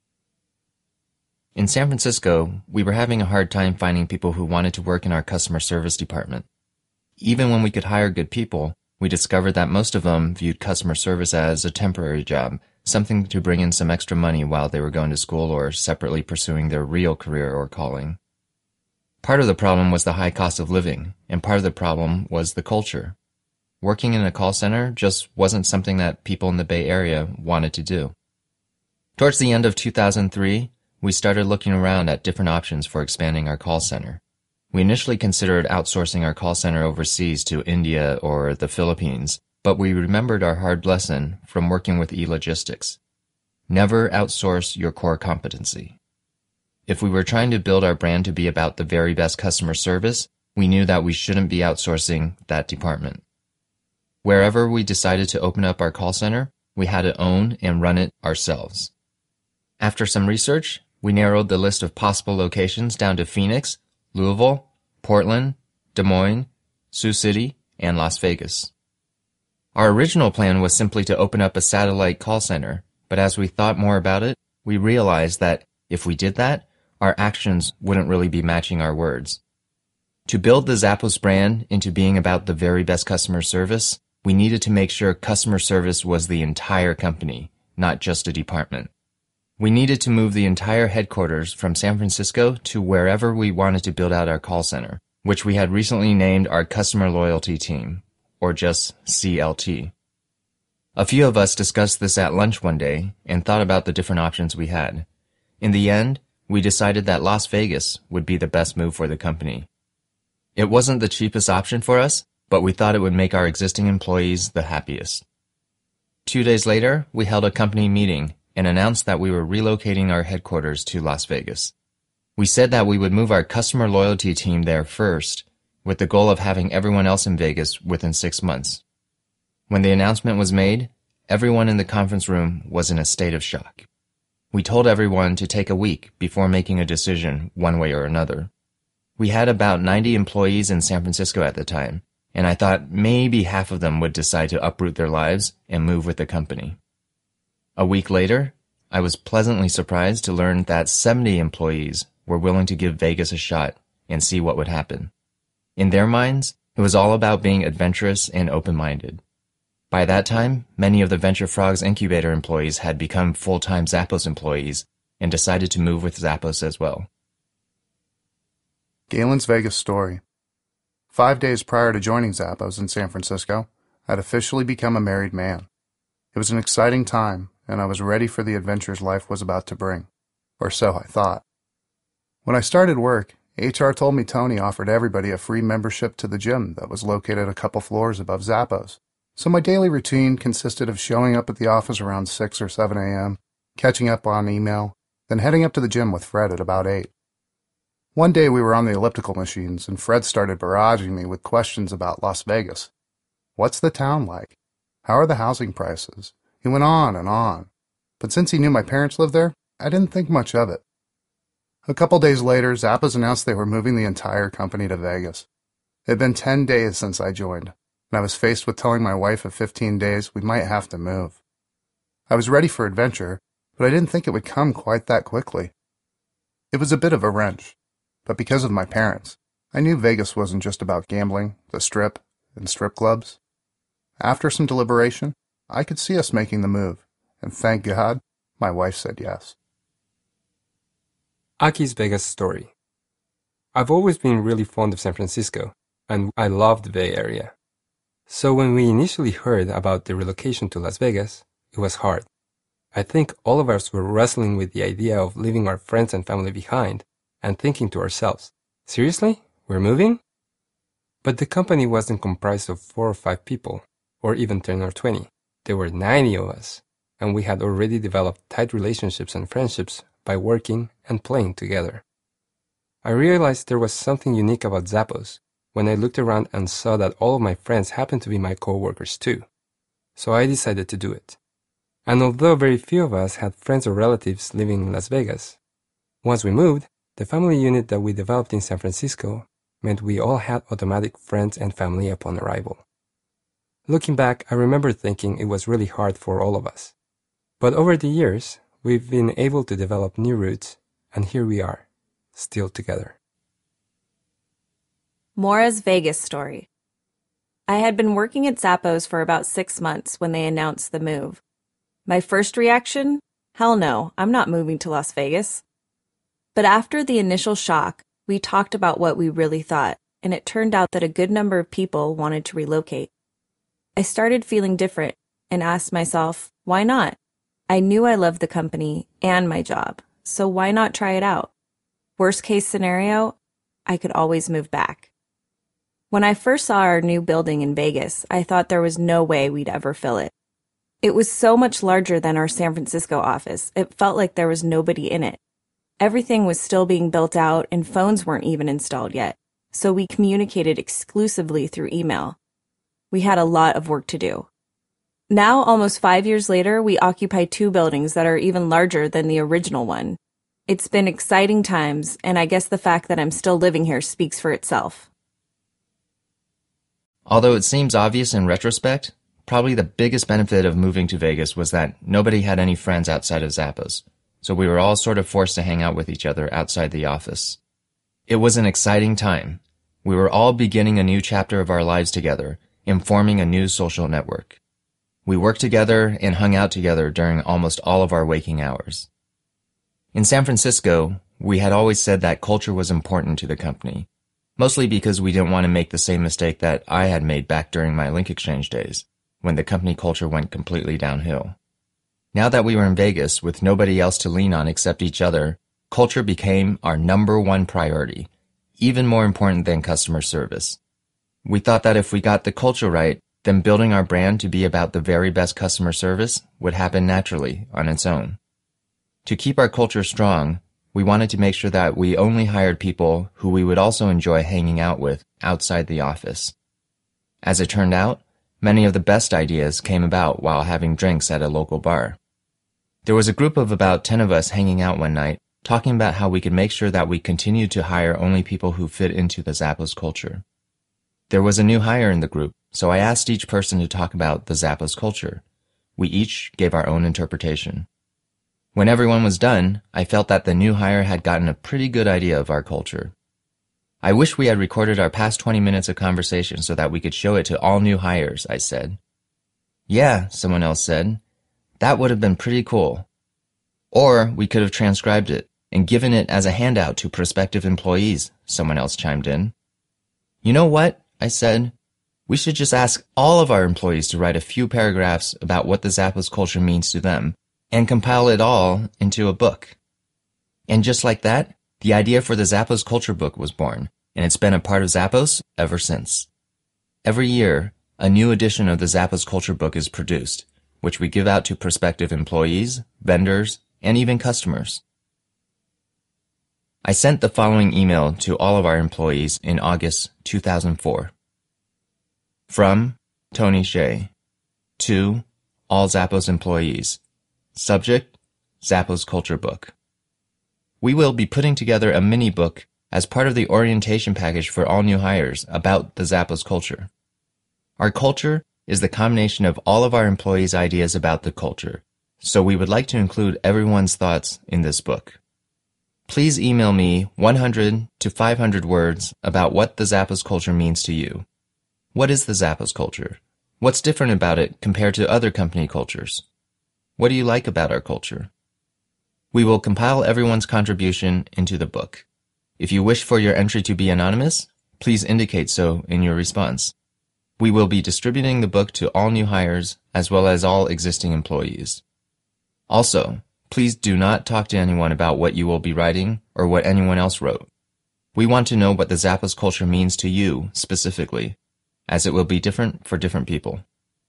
[SPEAKER 1] In San Francisco, we were having a hard time finding people who wanted to work in our customer service department. Even when we could hire good people, we discovered that most of them viewed customer service as a temporary job, something to bring in some extra money while they were going to school or separately pursuing their real career or calling. Part of the problem was the high cost of living, and part of the problem was the culture. Working in a call center just wasn't something that people in the Bay Area wanted to do. Towards the end of two thousand three, we started looking around at different options for expanding our call center. We initially considered outsourcing our call center overseas to India or the Philippines, but we remembered our hard lesson from working with eLogistics. Never outsource your core competency. If we were trying to build our brand to be about the very best customer service, we knew that we shouldn't be outsourcing that department. Wherever we decided to open up our call center, we had to own and run it ourselves. After some research, we narrowed the list of possible locations down to Phoenix, Louisville, Portland, Des Moines, Sioux City, and Las Vegas. Our original plan was simply to open up a satellite call center, but as we thought more about it, we realized that if we did that, our actions wouldn't really be matching our words. To build the Zappos brand into being about the very best customer service, we needed to make sure customer service was the entire company, not just a department. We needed to move the entire headquarters from San Francisco to wherever we wanted to build out our call center, which we had recently named our Customer Loyalty Team, or just C L T. A few of us discussed this at lunch one day and thought about the different options we had. In the end, we decided that Las Vegas would be the best move for the company. It wasn't the cheapest option for us, but we thought it would make our existing employees the happiest. Two days later, we held a company meeting and announced that we were relocating our headquarters to Las Vegas. We said that we would move our customer loyalty team there first, with the goal of having everyone else in Vegas within six months. When the announcement was made, everyone in the conference room was in a state of shock. We told everyone to take a week before making a decision one way or another. We had about ninety employees in San Francisco at the time, and I thought maybe half of them would decide to uproot their lives and move with the company. A week later, I was pleasantly surprised to learn that seventy employees were willing to give Vegas a shot and see what would happen. In their minds, it was all about being adventurous and open-minded. By that time, many of the Venture Frogs incubator employees had become full-time Zappos employees and decided to move with Zappos as well.
[SPEAKER 3] Galen's Vegas story. Five days prior to joining Zappos in San Francisco, I'd officially become a married man. It was an exciting time, and I was ready for the adventures life was about to bring. Or so I thought. When I started work, H R told me Tony offered everybody a free membership to the gym that was located a couple floors above Zappos. So my daily routine consisted of showing up at the office around six or seven a.m., catching up on email, then heading up to the gym with Fred at about eight. One day we were on the elliptical machines, and Fred started barraging me with questions about Las Vegas. What's the town like? How are the housing prices? He went on and on. But since he knew my parents lived there, I didn't think much of it. A couple days later, Zappos announced they were moving the entire company to Vegas. It had been ten days since I joined, and I was faced with telling my wife of fifteen days we might have to move. I was ready for adventure, but I didn't think it would come quite that quickly. It was a bit of a wrench, but because of my parents, I knew Vegas wasn't just about gambling, the strip, and strip clubs. After some deliberation, I could see us making the move, and thank God, my wife said yes.
[SPEAKER 4] Aki's Vegas story. I've always been really fond of San Francisco, and I love the Bay Area. So when we initially heard about the relocation to Las Vegas, it was hard. I think all of us were wrestling with the idea of leaving our friends and family behind and thinking to ourselves, seriously? We're moving? But the company wasn't comprised of four or five people, or even ten or twenty. There were ninety of us, and we had already developed tight relationships and friendships by working and playing together. I realized there was something unique about Zappos when I looked around and saw that all of my friends happened to be my co-workers too. So I decided to do it. And although very few of us had friends or relatives living in Las Vegas, once we moved, the family unit that we developed in San Francisco meant we all had automatic friends and family upon arrival. Looking back, I remember thinking it was really hard for all of us. But over the years, we've been able to develop new roots, and here we are, still together.
[SPEAKER 5] Maura's Vegas story. I had been working at Zappos for about six months when they announced the move. My first reaction? Hell no, I'm not moving to Las Vegas. But after the initial shock, we talked about what we really thought, and it turned out that a good number of people wanted to relocate. I started feeling different and asked myself, why not? I knew I loved the company and my job, so why not try it out? Worst case scenario, I could always move back. When I first saw our new building in Vegas, I thought there was no way we'd ever fill it. It was so much larger than our San Francisco office, it felt like there was nobody in it. Everything was still being built out and phones weren't even installed yet, so we communicated exclusively through email. We had a lot of work to do. Now, almost five years later, we occupy two buildings that are even larger than the original one. It's been exciting times, and I guess the fact that I'm still living here speaks for itself.
[SPEAKER 1] Although it seems obvious in retrospect, probably the biggest benefit of moving to Vegas was that nobody had any friends outside of Zappos, so we were all sort of forced to hang out with each other outside the office. It was an exciting time. We were all beginning a new chapter of our lives together and forming a new social network. We worked together and hung out together during almost all of our waking hours. In San Francisco, we had always said that culture was important to the company, mostly because we didn't want to make the same mistake that I had made back during my Link Exchange days, when the company culture went completely downhill. Now that we were in Vegas with nobody else to lean on except each other, culture became our number one priority, even more important than customer service. We thought that if we got the culture right, then building our brand to be about the very best customer service would happen naturally on its own. To keep our culture strong, we wanted to make sure that we only hired people who we would also enjoy hanging out with outside the office. As it turned out, many of the best ideas came about while having drinks at a local bar. There was a group of about ten of us hanging out one night, talking about how we could make sure that we continued to hire only people who fit into the Zappos culture. There was a new hire in the group, so I asked each person to talk about the Zappos culture. We each gave our own interpretation. When everyone was done, I felt that the new hire had gotten a pretty good idea of our culture. I wish we had recorded our past twenty minutes of conversation so that we could show it to all new hires, I said. Yeah, someone else said. That would have been pretty cool. Or we could have transcribed it and given it as a handout to prospective employees, someone else chimed in. You know what? I said. We should just ask all of our employees to write a few paragraphs about what the Zappos culture means to them and compile it all into a book. And just like that, the idea for the Zappos Culture Book was born, and it's been a part of Zappos ever since. Every year, a new edition of the Zappos Culture Book is produced, which we give out to prospective employees, vendors, and even customers. I sent the following email to all of our employees in August two thousand four. From Tony Hsieh. To all Zappos employees. Subject, Zappos Culture Book. We will be putting together a mini book as part of the orientation package for all new hires about the Zappos culture. Our culture is the combination of all of our employees' ideas about the culture, so we would like to include everyone's thoughts in this book. Please email me one hundred to five hundred words about what the Zappos culture means to you. What is the Zappos culture? What's different about it compared to other company cultures? What do you like about our culture? We will compile everyone's contribution into the book. If you wish for your entry to be anonymous, please indicate so in your response. We will be distributing the book to all new hires as well as all existing employees. Also, please do not talk to anyone about what you will be writing or what anyone else wrote. We want to know what the Zappos culture means to you specifically, as it will be different for different people.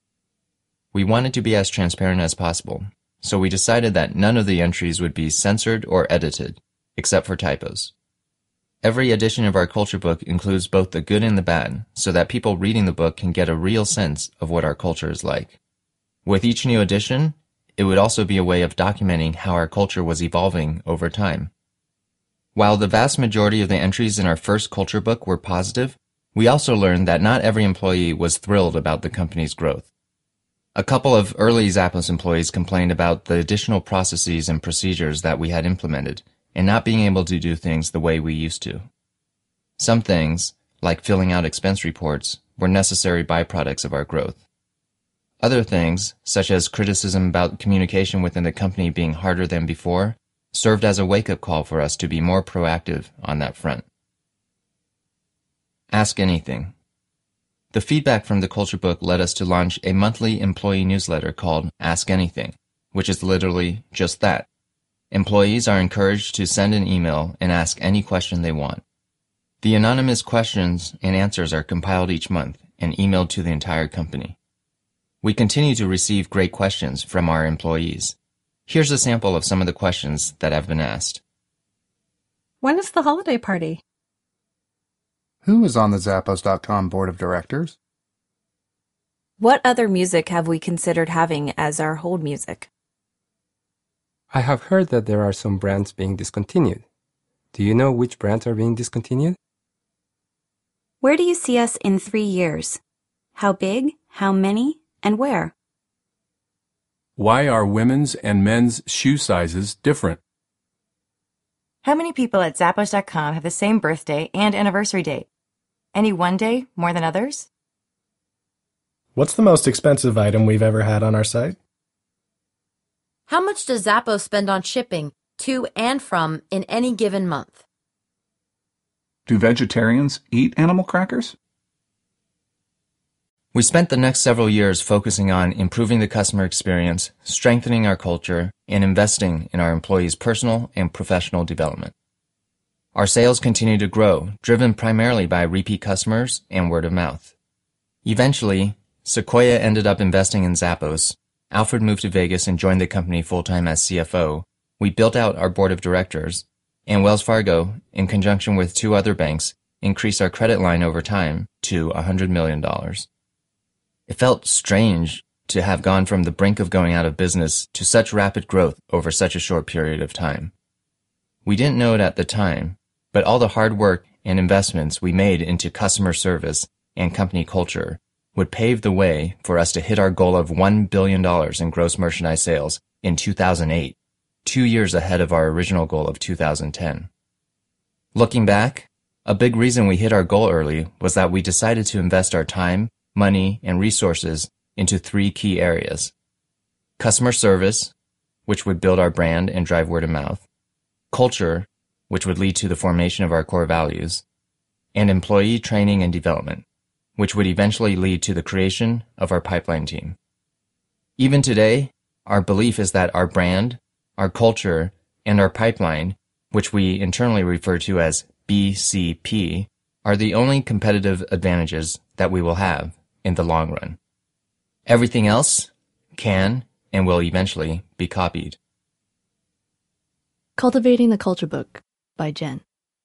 [SPEAKER 1] We wanted to be as transparent as possible, so we decided that none of the entries would be censored or edited, except for typos. Every edition of our culture book includes both the good and the bad, so that people reading the book can get a real sense of what our culture is like. With each new edition, it would also be a way of documenting how our culture was evolving over time. While the vast majority of the entries in our first culture book were positive, we also learned that not every employee was thrilled about the company's growth. A couple of early Zappos employees complained about the additional processes and procedures that we had implemented and not being able to do things the way we used to. Some things, like filling out expense reports, were necessary byproducts of our growth. Other things, such as criticism about communication within the company being harder than before, served as a wake-up call for us to be more proactive on that front. Ask anything. The feedback from the Culture Book led us to launch a monthly employee newsletter called Ask Anything, which is literally just that. Employees are encouraged to send an email and ask any question they want. The anonymous questions and answers are compiled each month and emailed to the entire company. We continue to receive great questions from our employees. Here's a sample of some of the questions that have been asked.
[SPEAKER 6] When is the holiday party?
[SPEAKER 3] Who is on the Zappos dot com board of directors?
[SPEAKER 5] What other music have we considered having as our hold music?
[SPEAKER 4] I have heard that there are some brands being discontinued. Do you know which brands are being discontinued?
[SPEAKER 7] Where do you see us in three years? How big, how many, and where?
[SPEAKER 8] Why are women's and men's shoe sizes different?
[SPEAKER 9] How many people at Zappos dot com have the same birthday and anniversary date? Any one day more than others?
[SPEAKER 10] What's the most expensive item we've ever had on our site?
[SPEAKER 11] How much does Zappos spend on shipping to and from in any given month?
[SPEAKER 2] Do vegetarians eat animal crackers?
[SPEAKER 1] We spent the next several years focusing on improving the customer experience, strengthening our culture, and investing in our employees' personal and professional development. Our sales continued to grow, driven primarily by repeat customers and word of mouth. Eventually, Sequoia ended up investing in Zappos. Alfred moved to Vegas and joined the company full-time as C F O. We built out our board of directors, and Wells Fargo, in conjunction with two other banks, increased our credit line over time to one hundred million dollars. It felt strange to have gone from the brink of going out of business to such rapid growth over such a short period of time. We didn't know it at the time, but all the hard work and investments we made into customer service and company culture would pave the way for us to hit our goal of one billion dollars in gross merchandise sales in two thousand eight, two years ahead of our original goal of two thousand ten. Looking back, a big reason we hit our goal early was that we decided to invest our time, money, and resources into three key areas: customer service, which would build our brand and drive word of mouth; culture, which would lead to the formation of our core values; and employee training and development, which would eventually lead to the creation of our pipeline team. Even today, our belief is that our brand, our culture, and our pipeline, which we internally refer to as B C P, are the only competitive advantages that we will have in the long run. Everything else can and will eventually be copied.
[SPEAKER 12] Cultivating the Culture Book by Jen.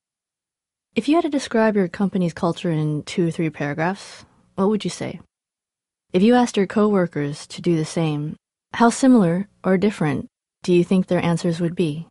[SPEAKER 12] If you had to describe your company's culture in two or three paragraphs, what would you say? If you asked your coworkers to do the same, how similar or different do you think their answers would be?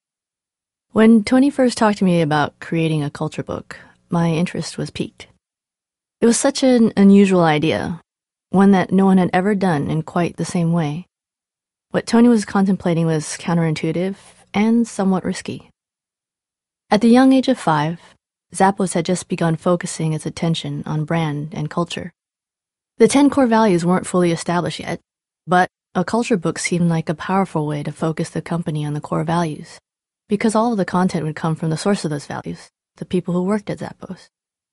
[SPEAKER 12] When Tony first talked to me about creating a culture book, my interest was piqued. It was such an unusual idea, one that no one had ever done in quite the same way. What Tony was contemplating was counterintuitive and somewhat risky. At the young age of five, Zappos had just begun focusing its attention on brand and culture. The ten core values weren't fully established yet, but a culture book seemed like a powerful way to focus the company on the core values, because all of the content would come from the source of those values, the people who worked at Zappos.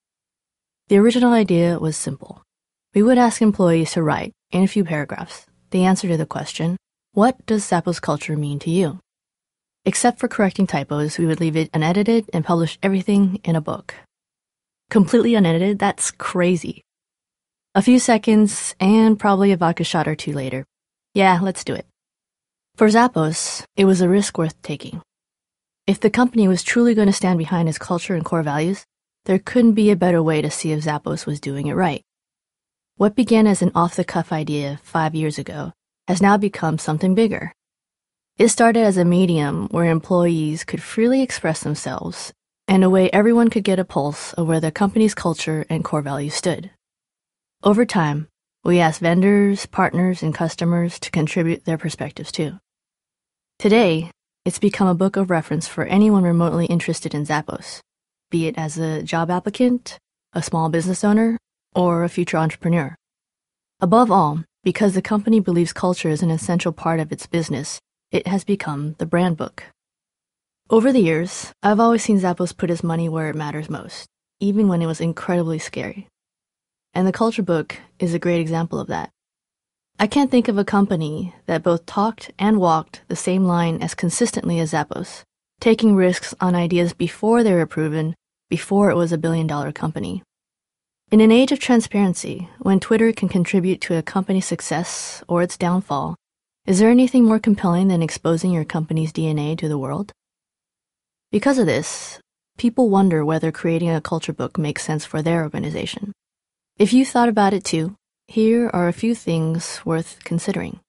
[SPEAKER 12] The original idea was simple. We would ask employees to write, in a few paragraphs, the answer to the question, what does Zappos culture mean to you? Except for correcting typos, we would leave it unedited and publish everything in a book. Completely unedited? That's crazy. A few seconds, and probably a vodka shot or two later. Yeah, let's do it. For Zappos, it was a risk worth taking. If the company was truly going to stand behind its culture and core values, there couldn't be a better way to see if Zappos was doing it right. What began as an off-the-cuff idea five years ago has now become something bigger. It started as a medium where employees could freely express themselves and a way everyone could get a pulse of where their company's culture and core values stood. Over time, we asked vendors, partners, and customers to contribute their perspectives too. Today, it's become a book of reference for anyone remotely interested in Zappos, be it as a job applicant, a small business owner, or a future entrepreneur. Above all, because the company believes culture is an essential part of its business, it has become the brand book. Over the years, I've always seen Zappos put its money where it matters most, even when it was incredibly scary. And the culture book is a great example of that. I can't think of a company that both talked and walked the same line as consistently as Zappos, taking risks on ideas before they were proven, before it was a billion-dollar company. In an age of transparency, when Twitter can contribute to a company's success or its downfall, is there anything more compelling than exposing your company's D N A to the world? Because of this, people wonder whether creating a culture book makes sense for their organization. If you thought about it too, here are a few things worth considering.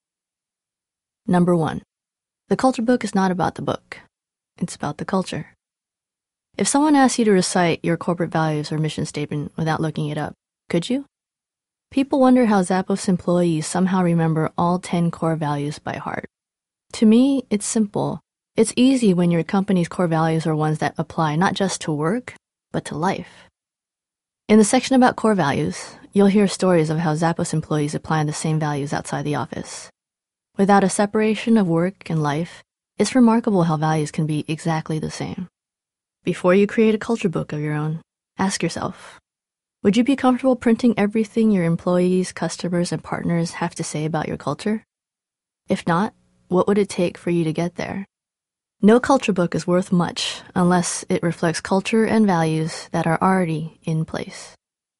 [SPEAKER 12] Number one, the culture book is not about the book. It's about the culture. If someone asked you to recite your corporate values or mission statement without looking it up, could you? People wonder how Zappos employees somehow remember all ten core values by heart. To me, it's simple. It's easy when your company's core values are ones that apply not just to work, but to life. In the section about core values, you'll hear stories of how Zappos employees apply the same values outside the office. Without a separation of work and life, it's remarkable how values can be exactly the same. Before you create a culture book of your own, ask yourself, would you be comfortable printing everything your employees, customers, and partners have to say about your culture? If not, what would it take for you to get there? No culture book is worth much unless it reflects culture and values that are already in place.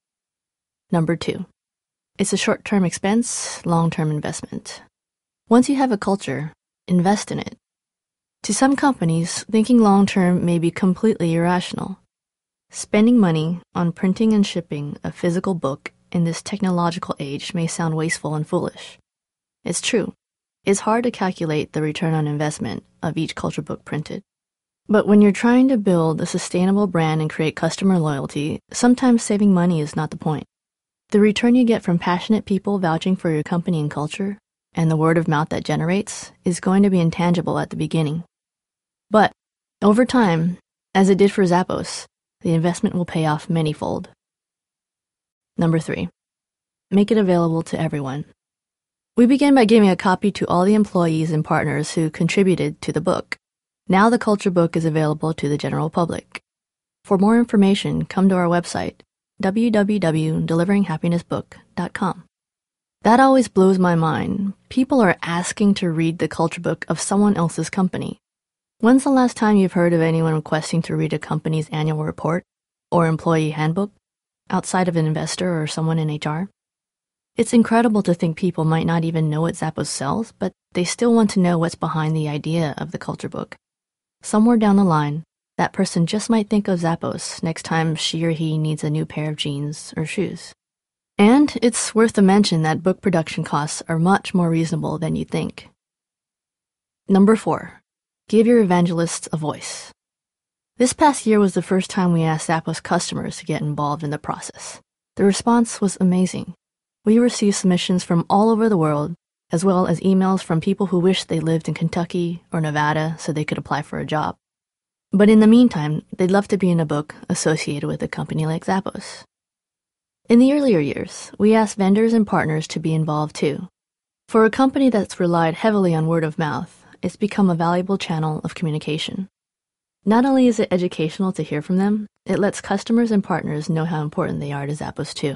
[SPEAKER 12] Number two, it's a short-term expense, long-term investment. Once you have a culture, invest in it. To some companies, thinking long-term may be completely irrational. Spending money on printing and shipping a physical book in this technological age may sound wasteful and foolish. It's true. It's hard to calculate the return on investment of each culture book printed. But when you're trying to build a sustainable brand and create customer loyalty, sometimes saving money is not the point. The return you get from passionate people vouching for your company and culture, and the word of mouth that generates, is going to be intangible at the beginning. But over time, as it did for Zappos, the investment will pay off manyfold. Number three, make it available to everyone. We begin by giving a copy to all the employees and partners who contributed to the book. Now the culture book is available to the general public. For more information, come to our website, w w w dot delivering happiness book dot com. That always blows my mind. People are asking to read the culture book of someone else's company. When's the last time you've heard of anyone requesting to read a company's annual report or employee handbook outside of an investor or someone in H R? It's incredible to think people might not even know what Zappos sells, but they still want to know what's behind the idea of the culture book. Somewhere down the line, that person just might think of Zappos next time she or he needs a new pair of jeans or shoes. And it's worth the mention that book production costs are much more reasonable than you think. Number four, give your evangelists a voice. This past year was the first time we asked Zappos customers to get involved in the process. The response was amazing. We received submissions from all over the world, as well as emails from people who wished they lived in Kentucky or Nevada so they could apply for a job. But in the meantime, they'd love to be in a book associated with a company like Zappos. In the earlier years, we asked vendors and partners to be involved too. For a company that's relied heavily on word of mouth, it's become a valuable channel of communication. Not only is it educational to hear from them, it lets customers and partners know how important they are to Zappos too.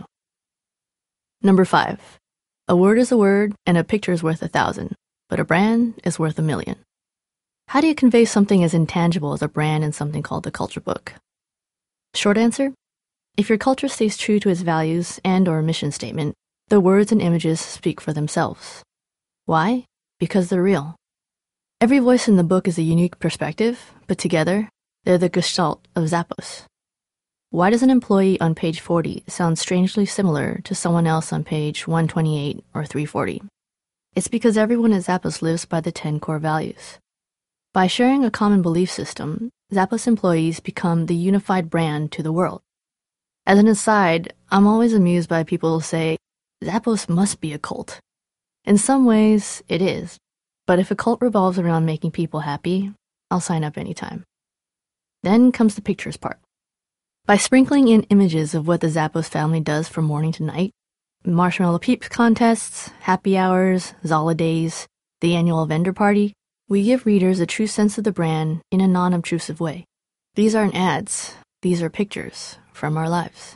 [SPEAKER 12] Number five, a word is a word and a picture is worth a thousand, but a brand is worth a million. How do you convey something as intangible as a brand in something called the culture book? Short answer, if your culture stays true to its values and or mission statement, the words and images speak for themselves. Why? Because they're real. Every voice in the book is a unique perspective, but together, they're the gestalt of Zappos. Why does an employee on page forty sound strangely similar to someone else on page one twenty-eight or three forty? It's because everyone at Zappos lives by the ten core values. By sharing a common belief system, Zappos employees become the unified brand to the world. As an aside, I'm always amused by people who say, Zappos must be a cult. In some ways, it is. But if a cult revolves around making people happy, I'll sign up anytime. Then comes the pictures part. By sprinkling in images of what the Zappos family does from morning to night, Marshmallow Peeps contests, happy hours, Zala days, the annual vendor party, we give readers a true sense of the brand in a non-obtrusive way. These aren't ads, these are pictures from our lives.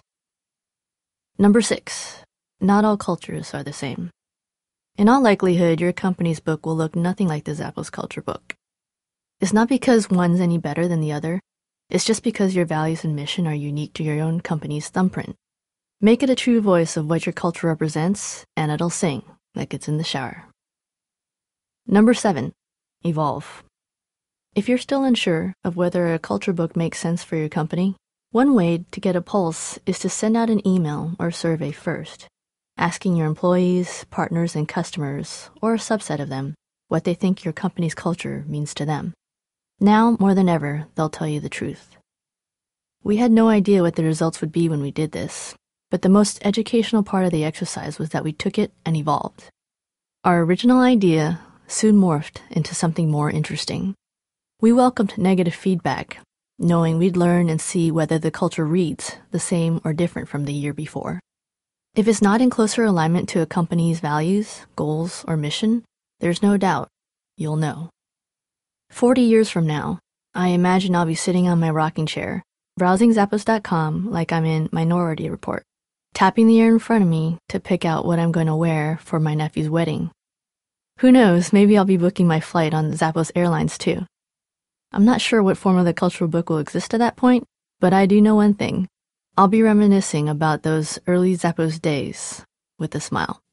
[SPEAKER 12] Number six, not all cultures are the same. In all likelihood, your company's book will look nothing like the Zappos culture book. It's not because one's any better than the other. It's just because your values and mission are unique to your own company's thumbprint. Make it a true voice of what your culture represents, and it'll sing like it's in the shower. Number seven, evolve. If you're still unsure of whether a culture book makes sense for your company, one way to get a pulse is to send out an email or survey first, asking your employees, partners, and customers, or a subset of them, what they think your company's culture means to them. Now, more than ever, they'll tell you the truth. We had no idea what the results would be when we did this, but the most educational part of the exercise was that we took it and evolved. Our original idea soon morphed into something more interesting. We welcomed negative feedback, knowing we'd learn and see whether the culture reads the same or different from the year before. If it's not in closer alignment to a company's values, goals, or mission, there's no doubt you'll know. Forty years from now, I imagine I'll be sitting on my rocking chair, browsing Zappos dot com like I'm in Minority Report, tapping the air in front of me to pick out what I'm going to wear for my nephew's wedding. Who knows, maybe I'll be booking my flight on Zappos Airlines too. I'm not sure what form of the cultural book will exist at that point, but I do know one thing. I'll be reminiscing about those early Zappos days with a smile.